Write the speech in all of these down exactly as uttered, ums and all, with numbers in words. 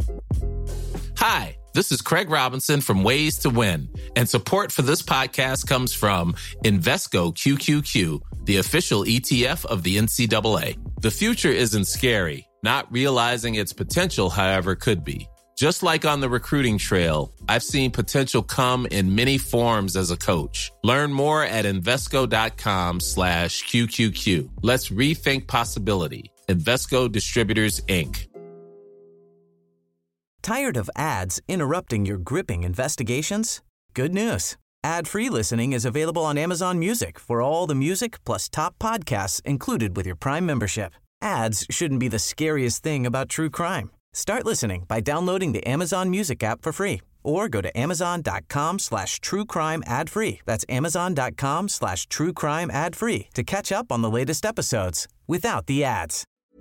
Hi, this is Craig Robinson from Ways to Win, and support for this podcast comes from Invesco Q Q Q, the official E T F of the N C double A. The future isn't scary. Not realizing its potential, however, could be. Just like on the recruiting trail, I've seen potential come in many forms as a coach. Learn more at Invesco.com slash QQQ. Let's rethink possibility. Invesco Distributors, Incorporated. Tired of ads interrupting your gripping investigations? Good news. Ad-free listening is available on Amazon Music for all the music plus top podcasts included with your Prime membership. Ads shouldn't be the scariest thing about true crime. Start listening by downloading the Amazon Music app for free or go to amazon.com slash true crime ad free. That's amazon.com slash true crime ad free to catch up on the latest episodes without the ads.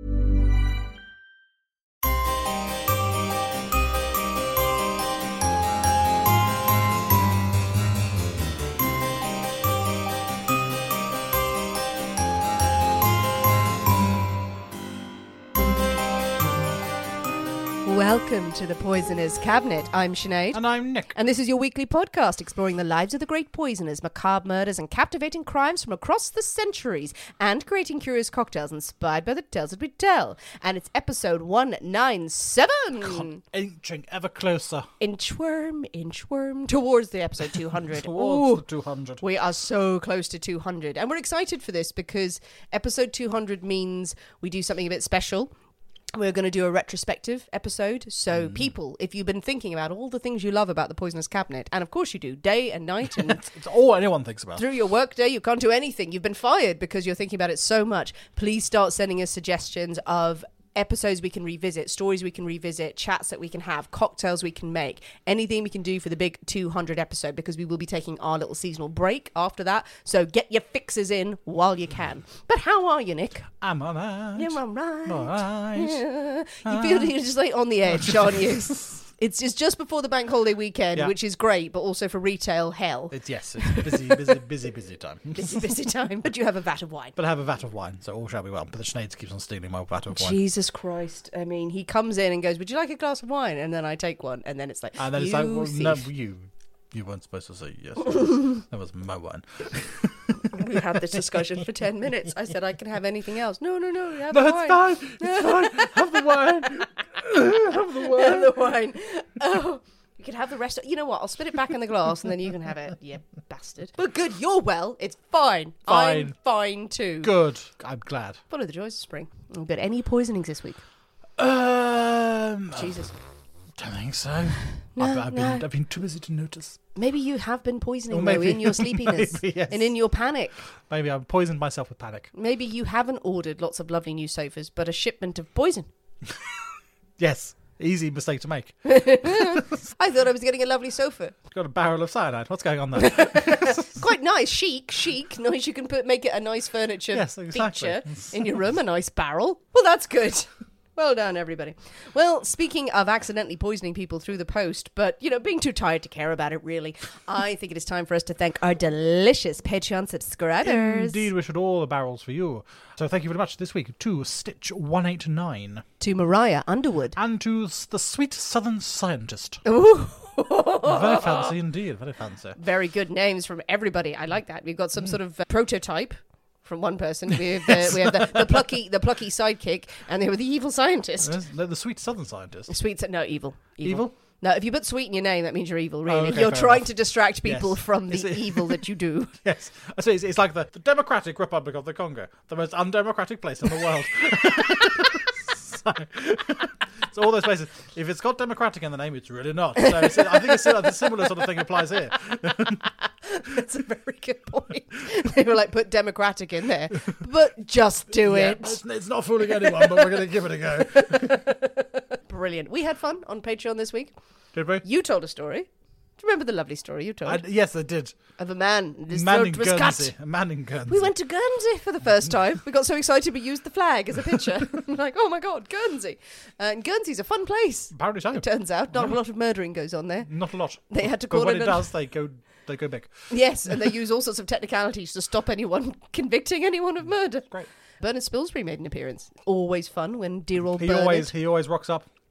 Welcome to the Poisoner's Cabinet. I'm Sinead. And I'm Nick. And this is your weekly podcast exploring the lives of the great poisoners, macabre murders, and captivating crimes from across the centuries, and creating curious cocktails inspired by the tales that we tell. And it's episode one ninety-seven. God, inching ever closer. Inchworm, inchworm, towards the episode two hundred. Towards Ooh, the two hundred. We are so close to two hundred. And we're excited for this because episode two hundred means we do something a bit special. We're going to do a retrospective episode. So, mm. people, if you've been thinking about all the things you love about the Poisoner's Cabinet, and of course you do, day and night, and it's all anyone thinks about. Through your work day, you can't do anything. You've been fired because you're thinking about it so much. Please start sending us suggestions of episodes we can revisit, stories we can revisit, chats that we can have, cocktails we can make, anything we can do for the big two hundred episode, because we will be taking our little seasonal break after that. So get your fixes in while you can. But how are you, Nick? I'm all right. You're all right. All right. Yeah. You feel you're just like on the edge, aren't you? It's, it's just before the bank holiday weekend, yeah. which is great, but also for retail, hell. It's Yes, it's busy, busy, busy, busy time. busy, busy time. But you have a vat of wine. But I have a vat of wine, so all shall be well. But the Sinead keeps on stealing my vat of wine. Jesus Christ. I mean, he comes in and goes, would you like a glass of wine? And then I take one, and then it's like, and then you it's like, well, thief. no, you, you weren't supposed to say yes. That was my wine. We had this discussion for ten minutes. I said I can have anything else. No, no, no. Have no, the it's wine. fine. It's fine. Have the wine. Have the wine. Have the wine. Oh, you can have the rest. Of, you know what? I'll spit it back in the glass and then you can have it. You bastard. But good. You're well. It's fine. Fine. I'm fine too. Good. I'm glad. Follow the joys of spring. Oh, good. Any poisonings this week? Um. Jesus. Don't think so. No, I've, I've, no. been, I've been too busy to notice. Maybe you have been poisoning, Or maybe- though, in your sleepiness maybe, yes. and in your panic. Maybe I've poisoned myself with panic. Maybe you haven't ordered lots of lovely new sofas, but a shipment of poison. Yes. Easy mistake to make. I thought I was getting a lovely sofa. Got a barrel of cyanide. What's going on there? Quite nice, chic, chic. Nice, you can put make it a nice furniture Yes, exactly. feature in your room, a nice barrel. Well, that's good. Well done, everybody. Well, speaking of accidentally poisoning people through the post, but, you know, being too tired to care about it, really, I think it is time for us to thank our delicious Patreon subscribers. Indeed, we should all the barrels for you. So thank you very much this week to Stitch one eight nine. To Mariah Underwood. And to s- the Sweet Southern Scientist. Ooh. Very fancy indeed, very fancy. Very good names from everybody. I like that. We've got some mm. sort of uh, prototype from one person. We have the, we have the, the plucky the plucky sidekick, and they were the evil scientist. The, the Sweet Southern Scientist. Sweet, no, evil. Evil? Evil? No, if you put sweet in your name, that means you're evil, really. Oh, okay, if you're fair trying enough. to distract people Yes. from the Is it- evil that you do. Yes. I see, it's, it's like the, the Democratic Republic of the Congo, the most undemocratic place in the world. so, so all those places, if it's got democratic in the name, it's really not. So it's, I think it's, a similar sort of thing applies here. That's a very good point. They were like, put democratic in there, but just do Yeah, it. it's, it's not fooling anyone, but we're going to give it a go. Brilliant. We had fun on Patreon this week. Did we? You told a story. Do you remember the lovely story you told? I, yes, I did. Of a man. His Man throat in was Guernsey. cut. A man in Guernsey. We went to Guernsey for the first time. We got so excited we used the flag as a picture. Like, oh my God, Guernsey. Uh, and Guernsey's a fun place. Apparently so. It turns out. Not a lot of murdering goes on there. Not a lot. They had to But call when it it a- does, they go they go big. Yes, and they use all sorts of technicalities to stop anyone convicting anyone of murder. Great. Bernard Spilsbury made an appearance. Always fun when dear old He Bernard... always he always rocks up.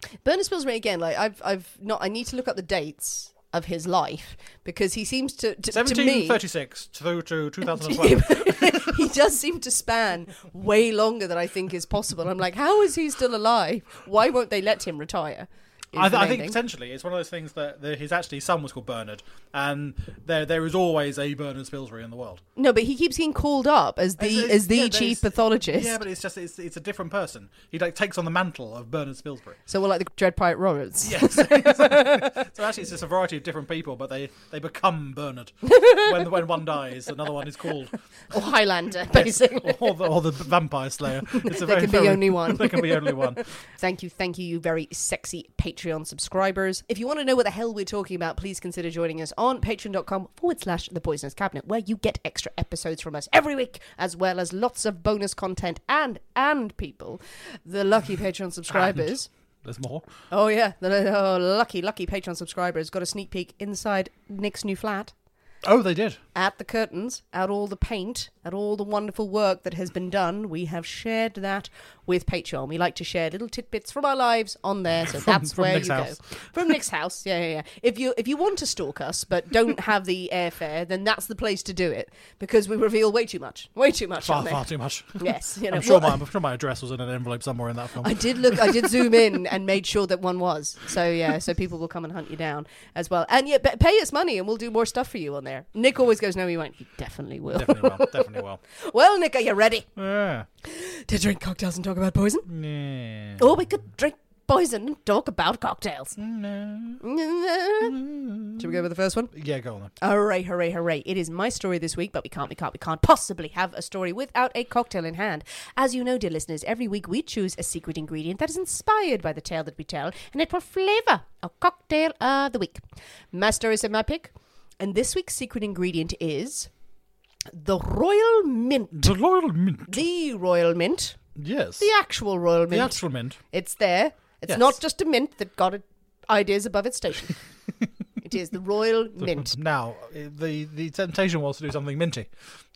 Bernard Spilsbury again. Like I've, I've not. I need to look up the dates of his life because he seems to, to, to me seventeen thirty-six through to two thousand twelve. he does seem to span way longer than I think is possible. I'm like, how is he still alive? Why won't they let him retire? I, th- I think potentially it's one of those things that the, his actually son was called Bernard, and there there is always a Bernard Spilsbury in the world. No, but he keeps getting called up as the As- as the yeah, chief there's- pathologist. Yeah, but it's just it's, it's a different person. He like takes on the mantle of Bernard Spilsbury. So we're like the Dread Pirate Roberts. Yes. So actually, it's just a variety of different people, but they, they become Bernard when when one dies. Another one is called, Or Highlander, basically. or the, or the Vampire Slayer. It's a There very, can be very- only one. There can be only one. Thank you, thank you, you very sexy Patreon subscribers. If you want to know what the hell we're talking about, please consider joining us on patreon.com forward slash the Poisonous Cabinet, where you get extra episodes from us every week, as well as lots of bonus content and, and people, the lucky Patreon subscribers. There's more. Oh, yeah. The oh, lucky, lucky Patreon subscribers got a sneak peek inside Nick's new flat. Oh, they did. At the curtains, at all the paint, at all the wonderful work that has been done. We have shared that with Patreon. We like to share little tidbits from our lives on there, so From- that's from where Nick's you house. go. From Nick's house, yeah, yeah, yeah. If you if you want to stalk us but don't have the airfare, then that's the place to do it, because we reveal way too much, way too much Far, on there. far too much. Yes, you know. I'm sure well, my I'm sure my address was in an envelope somewhere in that film. I did look. I did zoom in and made sure that one was. So yeah, so people will come and hunt you down as well. And yeah, but pay us money and we'll do more stuff for you on there. Nick always goes, "No, he won't." He definitely will. Definitely will. Definitely will. Well, Nick, are you ready Yeah. to drink cocktails and talk about poison? Yeah. Or we could drink poison and talk about cocktails. No. Should we go with the first one? Yeah, go on then. Hooray, hooray, hooray. It is my story this week, but we can't, we can't, we can't possibly have a story without a cocktail in hand. As you know, dear listeners, every week we choose a secret ingredient that is inspired by the tale that we tell, and it will flavour our cocktail of the week. My story is in my pick, and this week's secret ingredient is the Royal Mint. The Royal Mint. The Royal Mint. Yes. The actual Royal Mint. The actual mint. It's there. It's Yes. not just a mint that got it, ideas above its station. It is the Royal Mint. Now, uh, the the temptation was to do something minty.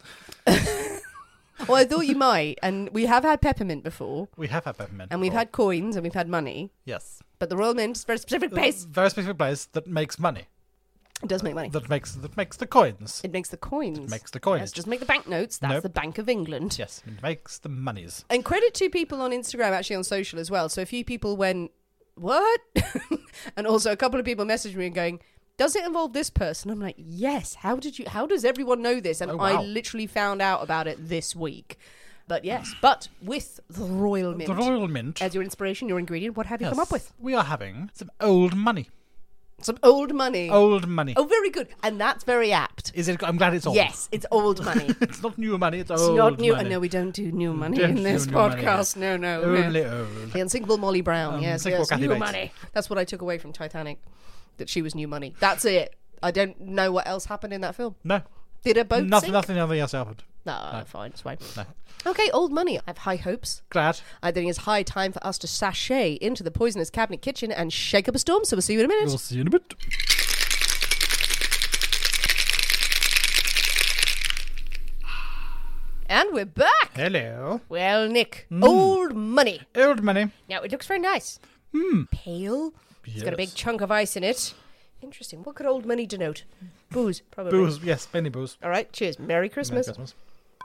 Well, I thought you might, and we have had peppermint before, We have had peppermint. and we've before. had coins, and we've had money, Yes. but the Royal Mint is a very specific place. A very specific place that makes money. It does make money. That makes that makes the coins. It makes the coins. It makes the coins. Yes, doesn't make the banknotes. That's Nope. the Bank of England. Yes, it makes the monies. And credit to people on Instagram, actually on social as well. So a few people went, what? And also a couple of people messaged me and going, does it involve this person? I'm like, yes. How did you? How does everyone know this? And Oh, I wow. literally found out about it this week. But yes, but with the Royal Mint The Royal Mint. as your inspiration, your ingredient, what have you come up with? We are having some old money. Some old money. Old money. Oh, very good. And that's very apt. Is it? I'm glad it's old. Yes, it's old money. It's not new money. It's, It's old not new. money. No, we don't do new money Don't in do this new money, podcast. No, no. Only yeah. old. The unsinkable Molly Brown. yes, Unsinkable yes. Kathy New Bates. money. That's what I took away from Titanic. That she was new money. That's it. I don't know what else happened in that film. No. Did a boat Nothing. sink? Nothing. Nothing else happened. No, No. fine. It's fine. No. Okay, old money. I have high hopes. Glad. I think it's high time for us to sashay into the Poisonous Cabinet kitchen and shake up a storm. So we'll see you in a minute. We'll see you in a bit. And we're back. Hello. Well, Nick, Mm. old money. Old money. Now, it looks very nice. Pale. It's got a big Yes. chunk of ice in it. Interesting. What could old money denote? Booze, probably. Booze. Yes, penny booze. All right, cheers. Merry Christmas. Merry Christmas.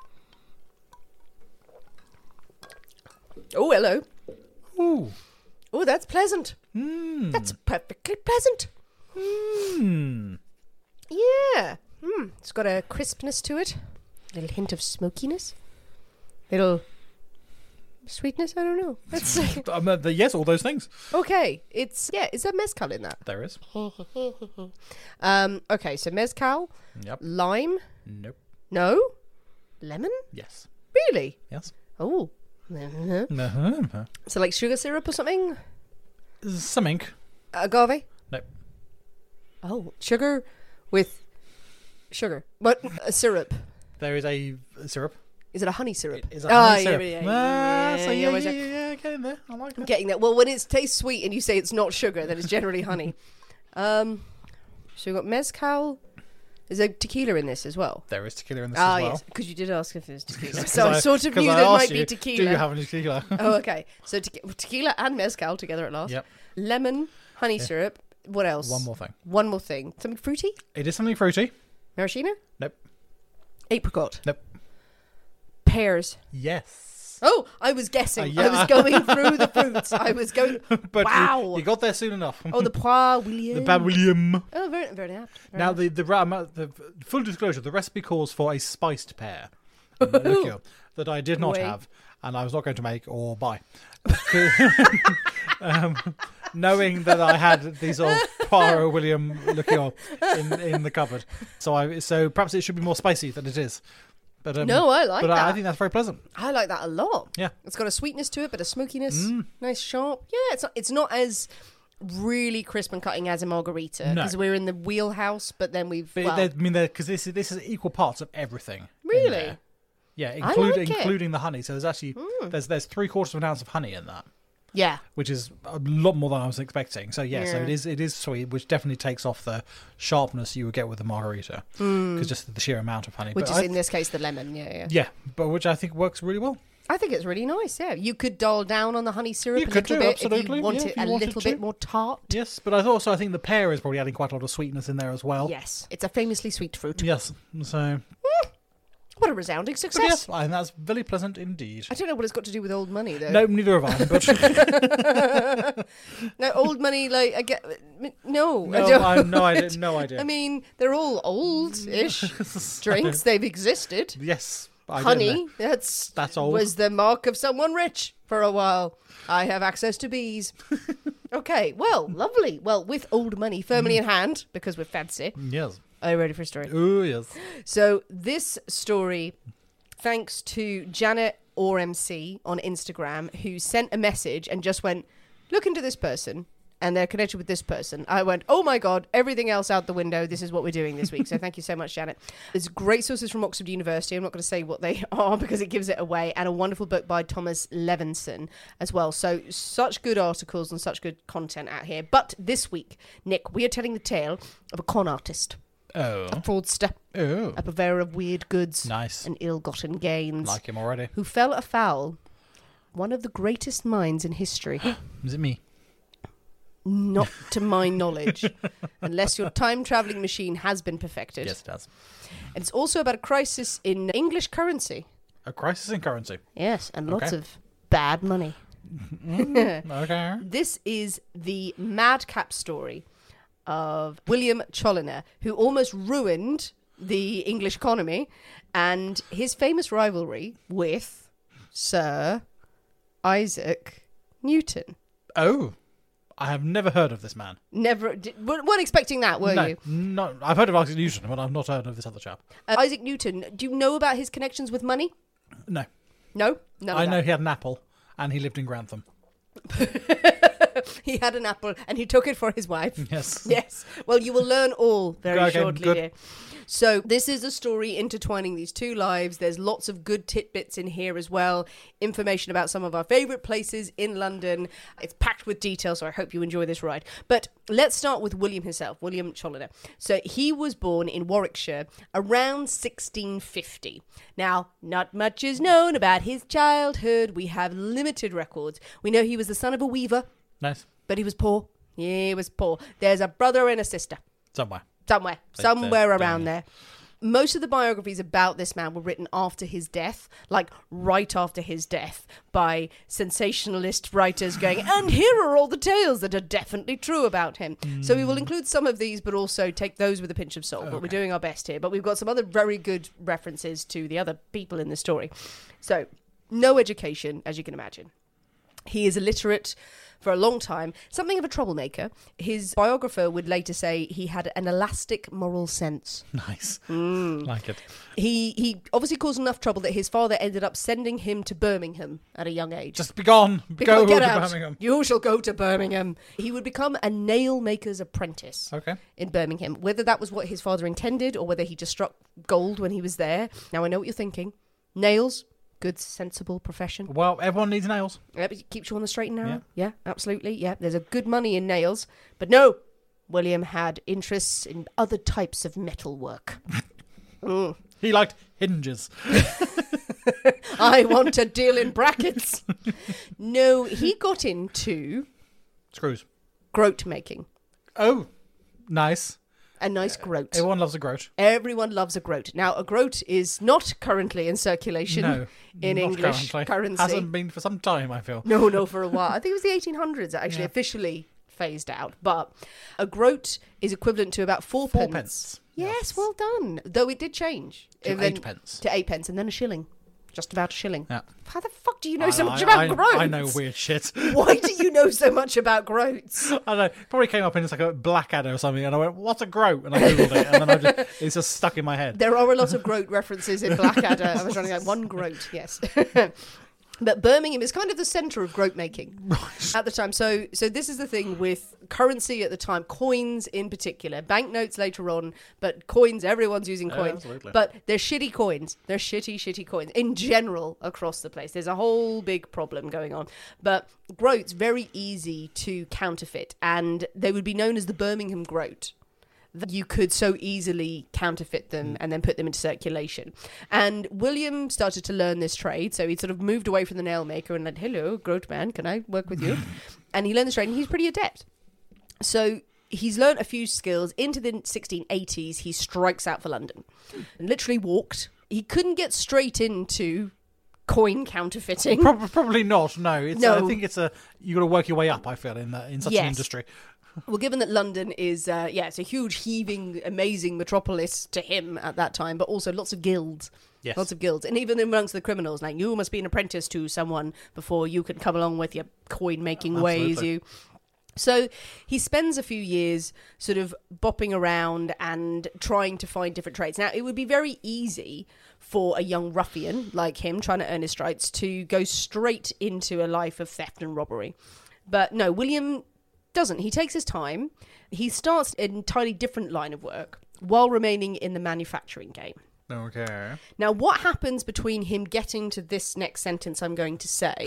Oh, hello. Ooh. Oh, that's pleasant. Mmm. That's perfectly pleasant. Mmm. Yeah. Mm. It's got a crispness to it. A little hint of smokiness. Little sweetness. I don't know. That's Um, uh, the, yes, all those things. okay. It's yeah. Is there mezcal in that? There is. Um. Okay. So mezcal, Yep. lime. Nope. No. Lemon. Yes. Really? Yes. Oh. Uh-huh. Uh-huh. So like sugar syrup or something? Something. Agave? Nope. Oh, sugar with sugar. What? A syrup. There is a syrup. Is it a honey syrup? It is a Ah, honey yeah, syrup. yeah, yeah, Ah, yeah, so yeah, yeah, where's yeah, that- yeah, yeah, getting there. I like I'm that. getting that. Well, when it tastes sweet and you say it's not sugar, then it's generally honey. Um, so we've got mezcal, Is there tequila in this as well? There is tequila in this Ah, as well. yes, because you did ask if there's tequila. So I, sort of 'cause knew I there asked might you, be tequila. Do you have any tequila? Oh, okay. So te- tequila and mezcal together at last. Yep. Lemon, honey Yeah. syrup. What else? One more thing. One more thing. Something fruity? It is something fruity. Maraschino? Nope. Apricot? Nope. Pears? Yes. Oh, I was guessing. Uh, yeah. I was going through the fruits. I was going. But wow. you, you got there soon enough. Oh, the Poire William. The Bad William. Oh, very, very apt. Very Now, apt. the, the ra- the full disclosure, the recipe calls for a spiced pear in the liqueur that I did not Wait. have, and I was not going to make or buy. um, knowing that I had these old Poirot William liqueur in in the cupboard, so I so perhaps it should be more spicy than it is. But um, No, I like but that. I, I think that's very pleasant. I like that a lot. Yeah. It's got a sweetness to it, but a smokiness. Mm. Nice, sharp. Yeah, it's not, it's not as really crisp and cutting as a margarita No. because we're in the wheelhouse, but then we've. But well, they're- I mean, because this is this is equal parts of everything. in Really? there. Yeah, I include, like it. including the honey. So there's actually there's there's three quarters of an ounce of honey in that, yeah. which is a lot more than I was expecting. So yeah, so Yeah. it is it is sweet, which definitely takes off the sharpness you would get with a margarita, because just the sheer amount of honey. Which But is I- in this case the lemon. Yeah, yeah. yeah, but which I think works really well. I think it's really nice. Yeah, you could dial down on the honey syrup You a could little do, bit absolutely, if you want yeah, it if you a wanted little to. bit more tart. Yes, but I also I think the pear is probably adding quite a lot of sweetness in there as well. Yes, it's a famously sweet fruit. Yes. So What a resounding but success! yes, I think that's very pleasant indeed. I don't know what it's got to do with old money though. No, neither have I. But No, old money, like I get. No, I no, don't. I no idea. No idea. I mean, they're all old-ish drinks. They've existed. Yes, I don't Honey, know. that's That's old. was the mark of someone rich for a while. I have access to bees. Okay, well, lovely. Well, with old money firmly in hand, because we're fancy. Yes. Are you ready for a story? Oh yes. So this story, thanks to Janet or M C on Instagram, who sent a message and just went, look into this person, and they're connected with this person. I went, oh my God, everything else out the window. This is what we're doing this week. So thank you so much, Janet. There's great sources from Oxford University. I'm not going to say what they are because it gives it away. And a wonderful book by Thomas Levinson as well. So such good articles and such good content out here. But this week, Nick, we are telling the tale of a con artist, Oh. a fraudster, Oh. a purveyor of weird goods Nice. and ill-gotten gains, Like him already. who fell afoul one of the greatest minds in history. Is it me? Not to my knowledge, unless your time-traveling machine has been perfected. Yes, it does. And it's also about a crisis in English currency. A crisis in currency. Yes, and lots Okay. of bad money. Okay. This is the madcap story of William Choliner, who almost ruined the English economy, and his famous rivalry with Sir Isaac Newton. Oh. I have never heard of this man. Never, did, weren't weren't expecting that, were no, you? no. I've heard of Isaac Newton, but I've not heard of this other chap. Uh, Isaac Newton, do you know about his connections with money? No. No? None I of know that. he had an apple, and he lived in Grantham. He had an apple and he took it for his wife. Yes. Yes. Well, you will learn all very Okay, shortly. good. Dear. So this is a story intertwining these two lives. There's lots of good tidbits in here as well. Information about some of our favourite places in London. It's packed with detail, so I hope you enjoy this ride. But let's start with William himself, William Choliner. So he was born in Warwickshire around sixteen fifty. Now, not much is known about his childhood. We have limited records. We know he was the son of a weaver, Nice. but he was poor. Yeah, he was poor. There's a brother and a sister. Somewhere. Somewhere. Like Somewhere the- around there. Most of the biographies about this man were written after his death, like right after his death, by sensationalist writers going, and here are all the tales that are definitely true about him. So we will include some of these, but also take those with a pinch of salt. But we're Okay. doing our best here. But we've got some other very good references to the other people in the story. So, no education, as you can imagine. He is illiterate for a long time, something of a troublemaker. His biographer would later say he had an elastic moral sense. Nice. Mm. Like it. He he obviously caused enough trouble that his father ended up sending him to Birmingham at a young age. Just be gone. Be Go gone, get to out. Birmingham. You shall go to Birmingham. He would become a nail maker's apprentice Okay. in Birmingham. Whether that was what his father intended or whether he just struck gold when he was there. Now I know what you're thinking. Nails, good, sensible profession. Well, everyone needs nails. Yep, it keeps you on the straight and narrow. Yeah. Yeah. Absolutely. Yeah, there's a good money in nails. But no, William had interests in other types of metalwork. mm. He liked hinges. I want to deal in brackets. No, he got into Screws. groat making. Oh, nice. A nice groat. Everyone loves a groat. Everyone loves a groat. Now, a groat is not currently in circulation No, in not English currently. currency. Hasn't been for some time, I feel. No, no, for a while. I think it was the eighteen hundreds that actually Yeah. officially phased out. But a groat is equivalent to about four, Four pence. pence. Yes, Yes. well done. Though it did change. To And then- eight pence. To eight pence, and then a shilling. Just about a shilling. Yeah. How the fuck do you know I so know, much I- about I, groats? I know weird shit. Why do you know so much about groats? I don't know. Probably came up in just like a Blackadder or something, and I went, "What's a groat?" And I googled it, and then I just, it's just stuck in my head. There are a lot of groat references in Blackadder. I was running like one groat, yes. But Birmingham is kind of the centre of groat making Right. at the time. So, so this is the thing with currency at the time, coins in particular, banknotes later on, but coins, everyone's using Yeah, coins. absolutely. But they're shitty coins. They're shitty, shitty coins in general across the place. There's a whole big problem going on. But groats, very easy to counterfeit, and they would be known as the Birmingham groat. That you could so easily counterfeit them and then put them into circulation. And William started to learn this trade, so he sort of moved away from the nail maker and like, hello, groat man, can I work with you? And he learned this trade, and he's pretty adept. So he's learned a few skills. Into the sixteen eighties, he strikes out for London. And literally walked. He couldn't get straight into coin counterfeiting. Prob- probably not. No, it's, No. I think it's a you got to work your way up. I feel in that in such an Yes. industry. Well, given that London is, uh, yeah, it's a huge, heaving, amazing metropolis to him at that time, but also lots of guilds. Yes. Lots of guilds. And even amongst the criminals, like, you must be an apprentice to someone before you can come along with your coin-making ways. Absolutely. You. So he spends a few years sort of bopping around and trying to find different trades. Now, it would be very easy for a young ruffian like him trying to earn his stripes to go straight into a life of theft and robbery. But no, William doesn't. He takes his time. He starts an entirely different line of work while remaining in the manufacturing game. Okay. Now, what happens between him getting to this next sentence I'm going to say,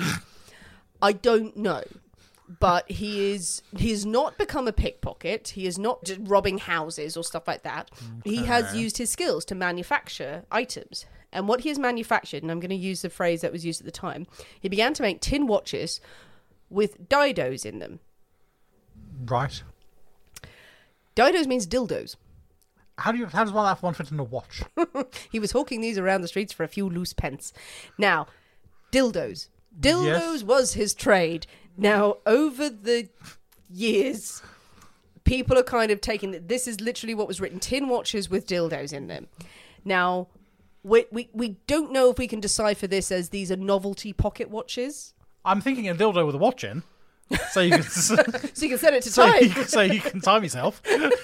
I don't know. But he is he has not become a pickpocket. He is not just robbing houses or stuff like that. He has used his skills to manufacture items. And what he has manufactured, and I'm going to use the phrase that was used at the time, he began to make tin watches with didos in them. Right. Didos means dildos. How do you? How does one have one fit in a watch? He was hawking these around the streets for a few loose pence. Now, dildos. Dildos Yes. was his trade. Now, over the years, people are kind of taking that this is literally what was written: tin watches with dildos in them. Now, we we we don't know if we can decipher this as these are novelty pocket watches. I'm thinking a dildo with a watch in, so you can so So you can set it to you time can, so you can time yourself.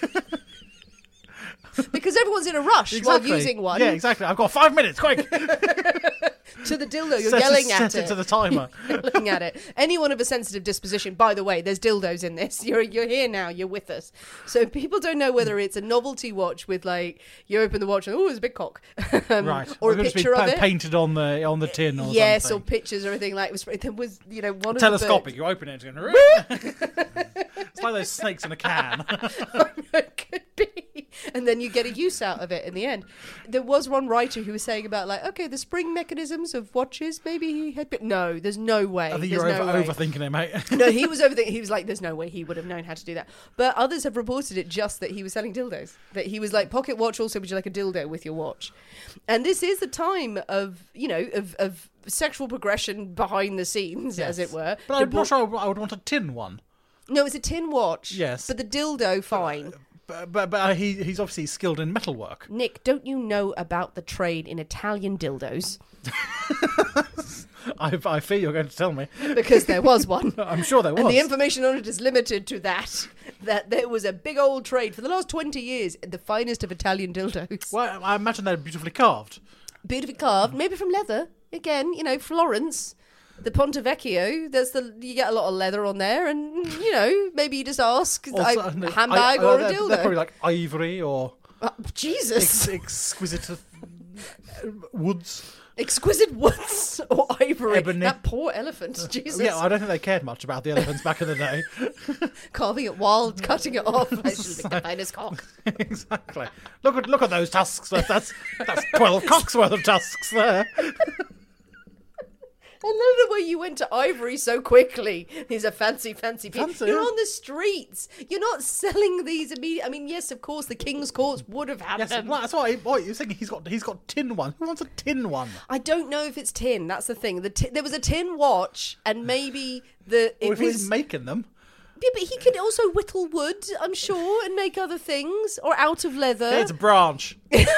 because everyone's in a rush Exactly. while using one. Yeah, exactly. I've got five minutes. Quick. To the dildo, you're set yelling it, at set it. it to the timer. Looking at it. Anyone of a sensitive disposition, by the way, there's dildos in this. You're you're here now, you're with us. So people don't know whether it's a novelty watch with like you open the watch and oh, it's a big cock. um, Right. Or Or a just picture be of pa- it. painted on the on the tin or Yes, something. or pictures or anything like it was there was, you know, one Telescopic. of You open it. And it's like those snakes in a can. the it could be. And then you get a use out of it in the end. There was one writer who was saying about like, okay, the spring mechanisms of watches, maybe he had been no, there's no way. I think there's you're no over, way. overthinking it, mate. No, he was overthinking. He was like, "There's no way he would have known how to do that." But others have reported it just that he was selling dildos. That he was like, "Pocket watch. Also, would you like a dildo with your watch?" And this is the time of you know of of sexual progression behind the scenes, as it were. But I'm The not bo- sure I would want a tin one. No, it's a tin watch. Yes. but the dildo, fine. But but, but uh, he he's obviously skilled in metalwork. Nick, don't you know about the trade in Italian dildos? I, I fear you're going to tell me. Because there was one. I'm sure there was. And the information on it is limited to that. That there was a big old trade for the last twenty years, the finest of Italian dildos. Well, I imagine they're beautifully carved. Beautifully carved, maybe from leather. Again, you know, Florence, the Ponte Vecchio. There's the you get a lot of leather on there, and you know, maybe you just ask Also, a no, handbag I- or they're- a dildo. They're probably like ivory or Oh, Jesus. ex- exquisite uh, woods. Exquisite woods or ivory. Ebony. That poor elephant. Jesus. Yeah, I don't think they cared much about the elephants back in the day. Carving it wild, cutting it off. I should lick the finest cock. Exactly. Look at look at those tusks. That's that's twelve cocks worth of tusks there. I love the way you went to ivory so quickly. These are fancy, fancy people. Fancy, You're yeah. on the streets. You're not selling these immediately. I mean, yes, of course, the King's Courts would have had Yes, them. well, that's why. What you're thinking? He's got he's got tin one. Who wants a tin one? I don't know if it's tin. That's the thing. The ti- there was a tin watch, and maybe the it Or if was. he's making them. Yeah, but he could also whittle wood, I'm sure, and make other things, or out of leather. It's a branch.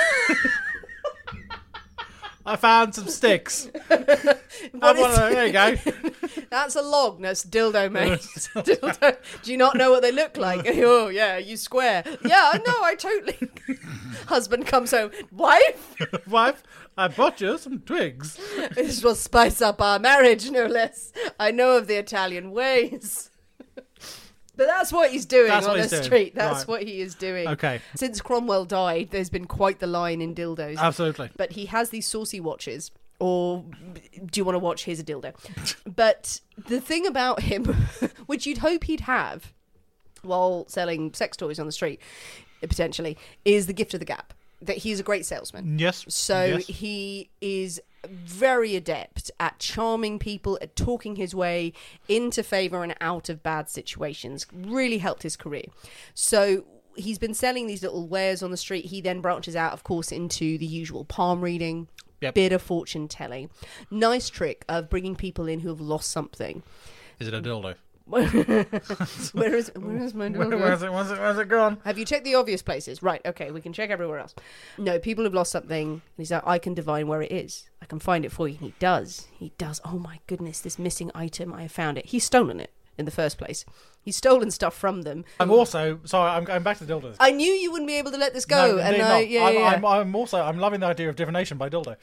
I found some sticks. What Have is- one of those. There you go. That's a log. That's dildo, mate. Dildo. Do you not know what they look like? Oh, yeah, you square. Yeah, I know, I totally. Husband comes home. Wife? Wife, I bought you some twigs. This will spice up our marriage, no less. I know of the Italian ways. But that's what he's doing That's on what the he's doing. street. That's Right. what he is doing. Okay. Since Cromwell died, there's been quite the line in dildos. Absolutely. But he has these saucy watches. Or do you want to watch Here's a Dildo? But the thing about him, which you'd hope he'd have while selling sex toys on the street, potentially, is the gift of the gab. That he's a great salesman. Yes. So yes. he is very adept at charming people, at talking his way into favour and out of bad situations. Really helped his career. So he's been selling these little wares on the street. He then branches out, of course, into the usual palm reading, Yep. bit of fortune telling. Nice trick of bringing people in who have lost something. Is it a dildo? Where is where is my Where, dildo? where's it? Where's it? Where's it gone? Have you checked the obvious places? Right, okay, we can check everywhere else. No, people have lost something. And he's like, I can divine where it is. I can find it for you. And he does. He does. Oh my goodness, this missing item, I have found it. He's stolen it in the first place. He's stolen stuff from them. I'm also sorry. I'm going back to the dildos. I knew you wouldn't be able to let this go. No, and indeed I, not. yeah, I'm, yeah, yeah. I'm, I'm also I'm loving the idea of divination by dildo.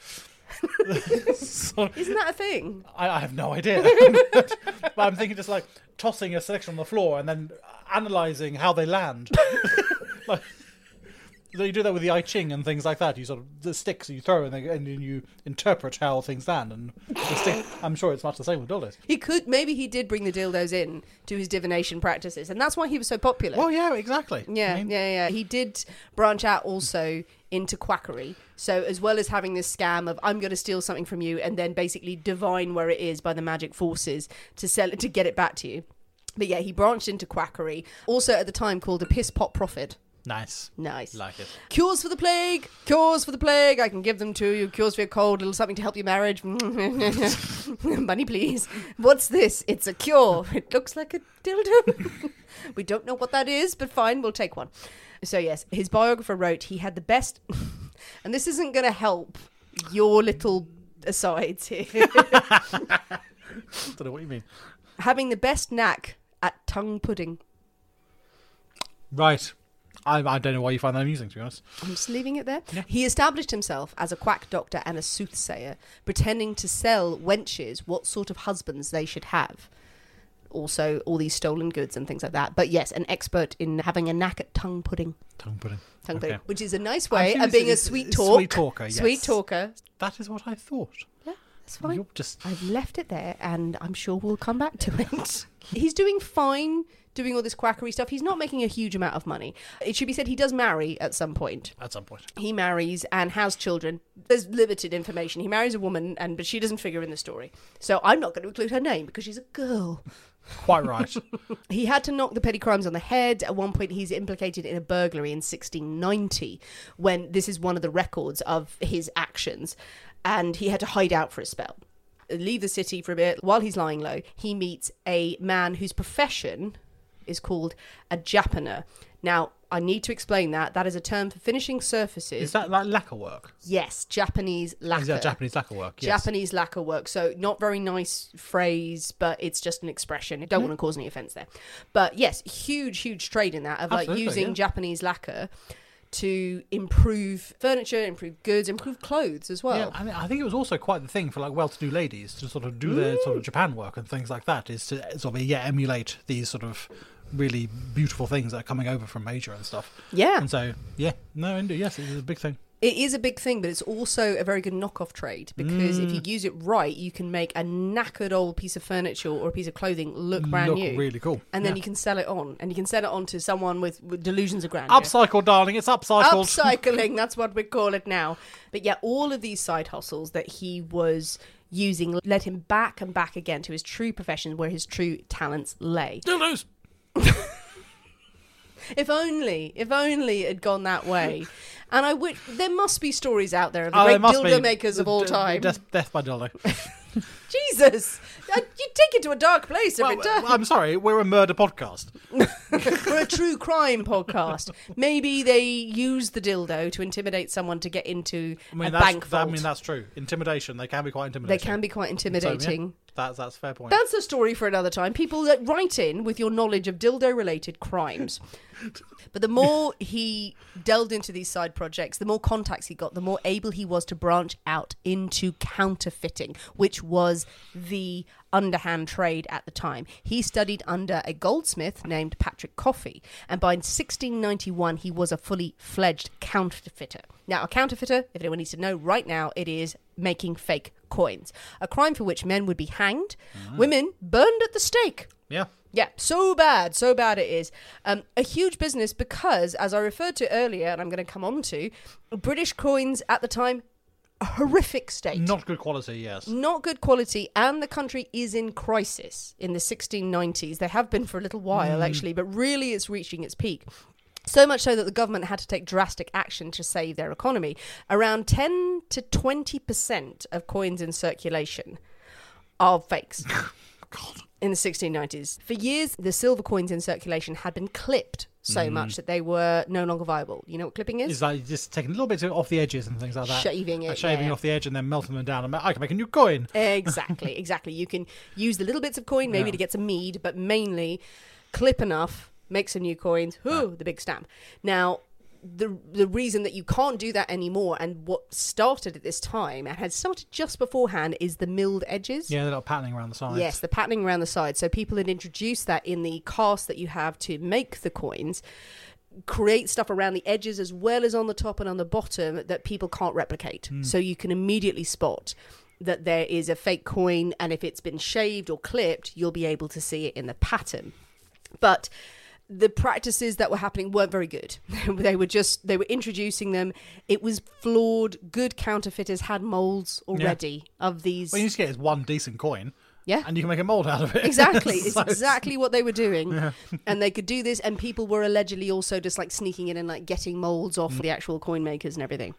So, Isn't that a thing? I, I have no idea. But I'm thinking just like tossing a selection on the floor and then analysing how they land. Like, so you do that with the I Ching and things like that. You sort of the sticks you throw and, they, and you interpret how things land. And the stick, I'm sure it's much the same with dildos. He could, maybe he did bring the dildos in to his divination practices. And that's why he was so popular. Well, yeah, exactly. Yeah, I mean, yeah, yeah. He did branch out also into quackery. So as well as having this scam of I'm going to steal something from you and then basically divine where it is by the magic forces to sell it, to get it back to you. But yeah, he branched into quackery. Also at the time called a piss pot prophet. Nice. Nice. Like it. Cures for the plague. Cures for the plague. I can give them to you. Cures for your cold. Little something to help your marriage. Money, please. What's this? It's a cure. It looks like a dildo. We don't know what that is, but fine, we'll take one. So yes, his biographer wrote he had the best, and this isn't going to help your little asides here. Don't know what you mean. Having the best knack at tongue pudding. Right. I, I don't know why you find that amusing, to be honest. I'm just leaving it there. Yeah. He established himself as a quack doctor and a soothsayer, pretending to sell wenches what sort of husbands they should have. Also, all these stolen goods and things like that. But yes, an expert in having a knack at tongue pudding. Tongue pudding. Tongue Okay. pudding, which is a nice I'm way assuming of being a it's- sweet it's talk. sweet talker, yes. Sweet talker. That is what I thought. Yeah, that's fine. You're just... I've left it there, and I'm sure we'll come back to it. He's doing fine doing all this quackery stuff. He's not making a huge amount of money. It should be said he does marry at some point. At some point. He marries and has children. There's limited information. He marries a woman, and but she doesn't figure in the story. So I'm not going to include her name because she's a girl. Quite right. He had to knock the petty crimes on the head. At one point, he's implicated in a burglary in sixteen ninety, when this is one of the records of his actions, and he had to hide out for a spell. Leave the city for a bit. While he's lying low, he meets a man whose profession is called a japaner. Now, I need to explain that. That is a term for finishing surfaces. Is that like lacquer work? Yes, Japanese lacquer. Is that Japanese lacquer work? Yes. Japanese lacquer work. So not very nice phrase, but it's just an expression. I don't want to cause any offence there. But yes, huge, huge trade in that of like Absolutely, using yeah. Japanese lacquer to improve furniture, improve goods, improve clothes as well. Yeah, I, mean, I think it was also quite the thing for like well-to-do ladies to sort of do their sort of Japan work and things like that. Is to sort of yeah emulate these sort of really beautiful things that are coming over from Asia and stuff. Yeah. And so yeah, no, indeed, yes, it was a big thing. It is a big thing, but it's also a very good knockoff trade because mm. if you use it right, you can make a knackered old piece of furniture or a piece of clothing look brand look new. really cool. And then yeah. you can sell it on. And you can sell it on to someone with, with delusions of grandeur. Upcycle, darling. It's upcycled. Upcycling, that's what we call it now. But yeah, all of these side hustles that he was using led him back and back again to his true profession where his true talents lay. Dildos. If only, if only it had gone that way. And I would, there must be stories out there of the oh, great dildo be. makers of all D- time. Death, death by dildo. Jesus, you take it to a dark place every well, time. I'm sorry, we're a murder podcast. We're a true crime podcast. Maybe they use the dildo to intimidate someone to get into I mean, a that's, bank vault. I mean, that's true. Intimidation, they can be quite They intimidating. can be quite intimidating. So, yeah, that's, that's a fair point. That's a story for another time. People that write in with your knowledge of dildo-related crimes. But the more he delved into these side projects, the more contacts he got, the more able he was to branch out into counterfeiting, which was the underhand trade at the time. He studied under a goldsmith named Patrick Coffey, and by sixteen ninety-one, he was a fully fledged counterfeiter. Now, a counterfeiter, if anyone needs to know right now, it is making fake coins, a crime for which men would be hanged, mm. women burned at the stake. Yeah. Yeah, so bad, so bad it is. Um, a huge business because, as I referred to earlier, and I'm going to come on to, British coins at the time, a horrific state. Not good quality, yes. Not good quality, and the country is in crisis in the sixteen nineties. They have been for a little while, mm. actually, but really it's reaching its peak. So much so that the government had to take drastic action to save their economy. Around ten to twenty percent of coins in circulation are fakes. God. In the sixteen nineties. For years, the silver coins in circulation had been clipped so mm. much that they were no longer viable. You know what clipping is? It's like just taking a little bit off the edges and things like that. Shaving it, uh, Shaving yeah. off the edge and then melting them down. And I can make a new coin. Exactly, exactly. You can use the little bits of coin maybe yeah. to get some mead, but mainly clip enough, make some new coins. Ooh, yeah. the big stamp. Now, the the reason that you can't do that anymore, and what started at this time and had started just beforehand, is the milled edges. Yeah, they're not patterning around the sides. Yes, the patterning around the sides. So people had introduced that in the cast that you have to make the coins, create stuff around the edges as well as on the top and on the bottom that people can't replicate. Mm. So you can immediately spot that there is a fake coin, and if it's been shaved or clipped, you'll be able to see it in the pattern. But the practices that were happening weren't very good. They were just, they were introducing them. It was flawed. Good counterfeiters had molds already yeah. of these. What you need to get is one decent coin. Yeah. And you can make a mold out of it. Exactly. So it's exactly what they were doing. Yeah. And they could do this, and people were allegedly also just like sneaking in and like getting molds off mm. the actual coin makers and everything.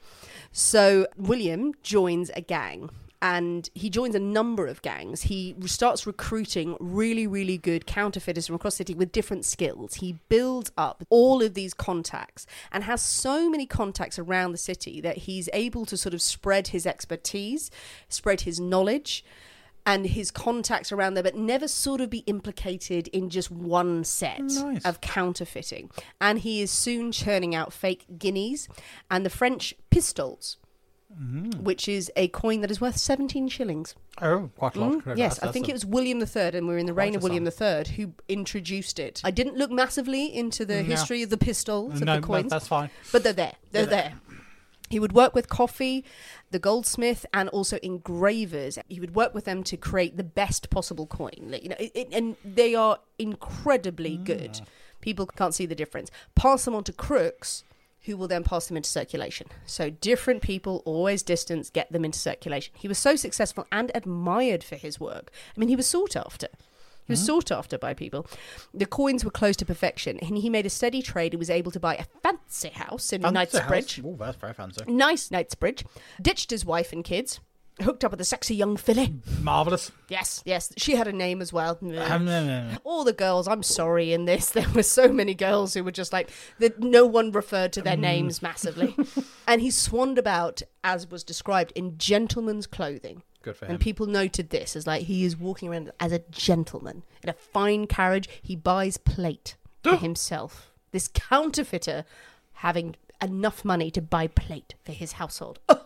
So William joins a gang. And he joins a number of gangs. He starts recruiting really, really good counterfeiters from across the city with different skills. He builds up all of these contacts and has so many contacts around the city that he's able to sort of spread his expertise, spread his knowledge and his contacts around there, but never sort of be implicated in just one set nice. of counterfeiting. And he is soon churning out fake guineas and the French pistoles. Mm. Which is a coin that is worth seventeen shillings. Oh, quite a lot. Mm, yes, that's, I think a... it was William the Third, and we're in the reign of William the Third, who introduced it. I didn't look massively into the no. history of the pistols, no, of the coins. No, that's fine. But they're there. They're there. He would work with Coffey, the goldsmith, and also engravers. He would work with them to create the best possible coin. You know, it, it, and they are incredibly mm. good. People can't see the difference. Pass them on to crooks, who will then pass them into circulation. So different people, always distance, get them into circulation. He was so successful and admired for his work. I mean, he was sought after. He was mm-hmm. sought after by people. The coins were close to perfection, and he made a steady trade. He was able to buy a fancy house in fancy Knightsbridge. Oh, that's very fancy. Nice Knightsbridge. Ditched his wife and kids. Hooked up with a sexy young filly. Marvellous. Yes, yes. She had a name as well. Um, no, no, no. All the girls, I'm sorry, in this, there were so many girls who were just like, that no one referred to their names massively. And he swanned about, as was described, in gentleman's clothing. Good for him. And people noted this as like, he is walking around as a gentleman. In a fine carriage, he buys plate for himself. This counterfeiter having enough money to buy plate for his household. Oh!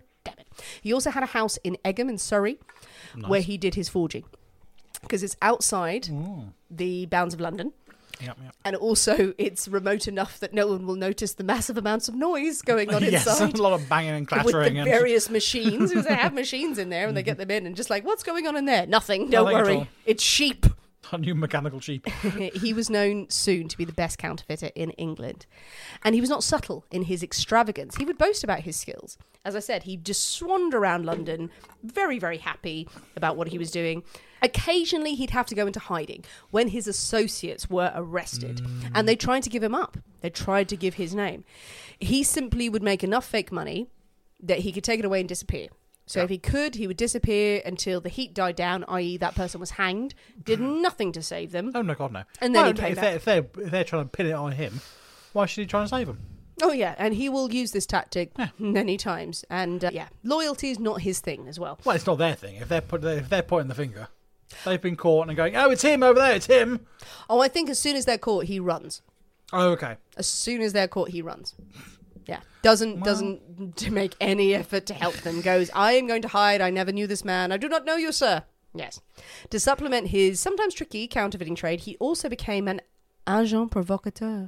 He also had a house in Egham in Surrey nice. Where he did his forging because it's outside Ooh. The bounds of London. Yep, yep. And also, it's remote enough that no one will notice the massive amounts of noise going on Yes, inside. a lot of banging and With clattering. the and various machines, because they have machines in there and they get them in and just like, what's going on in there? Nothing, don't Nothing at all. worry. It's sheep. a new mechanical sheep. He was known soon to be the best counterfeiter in England. And he was not subtle in his extravagance. He would boast about his skills. As I said, he just swanned around London, very, very happy about what he was doing. Occasionally, he'd have to go into hiding when his associates were arrested. Mm. And they tried to give him up. They tried to give his name. He simply would make enough fake money that he could take it away and disappear. So yeah. if he could, he would disappear until the heat died down, that is that person was hanged, did nothing to save them. Oh, no, God, no. And then well, he came if, back. they're, if, they're, if they're trying to pin it on him, why should he try and save them? Oh, yeah, and he will use this tactic yeah. many times. And, uh, yeah, loyalty is not his thing as well. Well, it's not their thing. If they're, put, if they're pointing the finger, they've been caught and going, oh, it's him over there, it's him. Oh, I think as soon as they're caught, he runs. Oh, okay. As soon as they're caught, he runs. Yeah, doesn't well, doesn't to make any effort to help them. Goes, I am going to hide. I never knew this man. I do not know you, sir. Yes. To supplement his sometimes tricky counterfeiting trade, he also became an agent provocateur.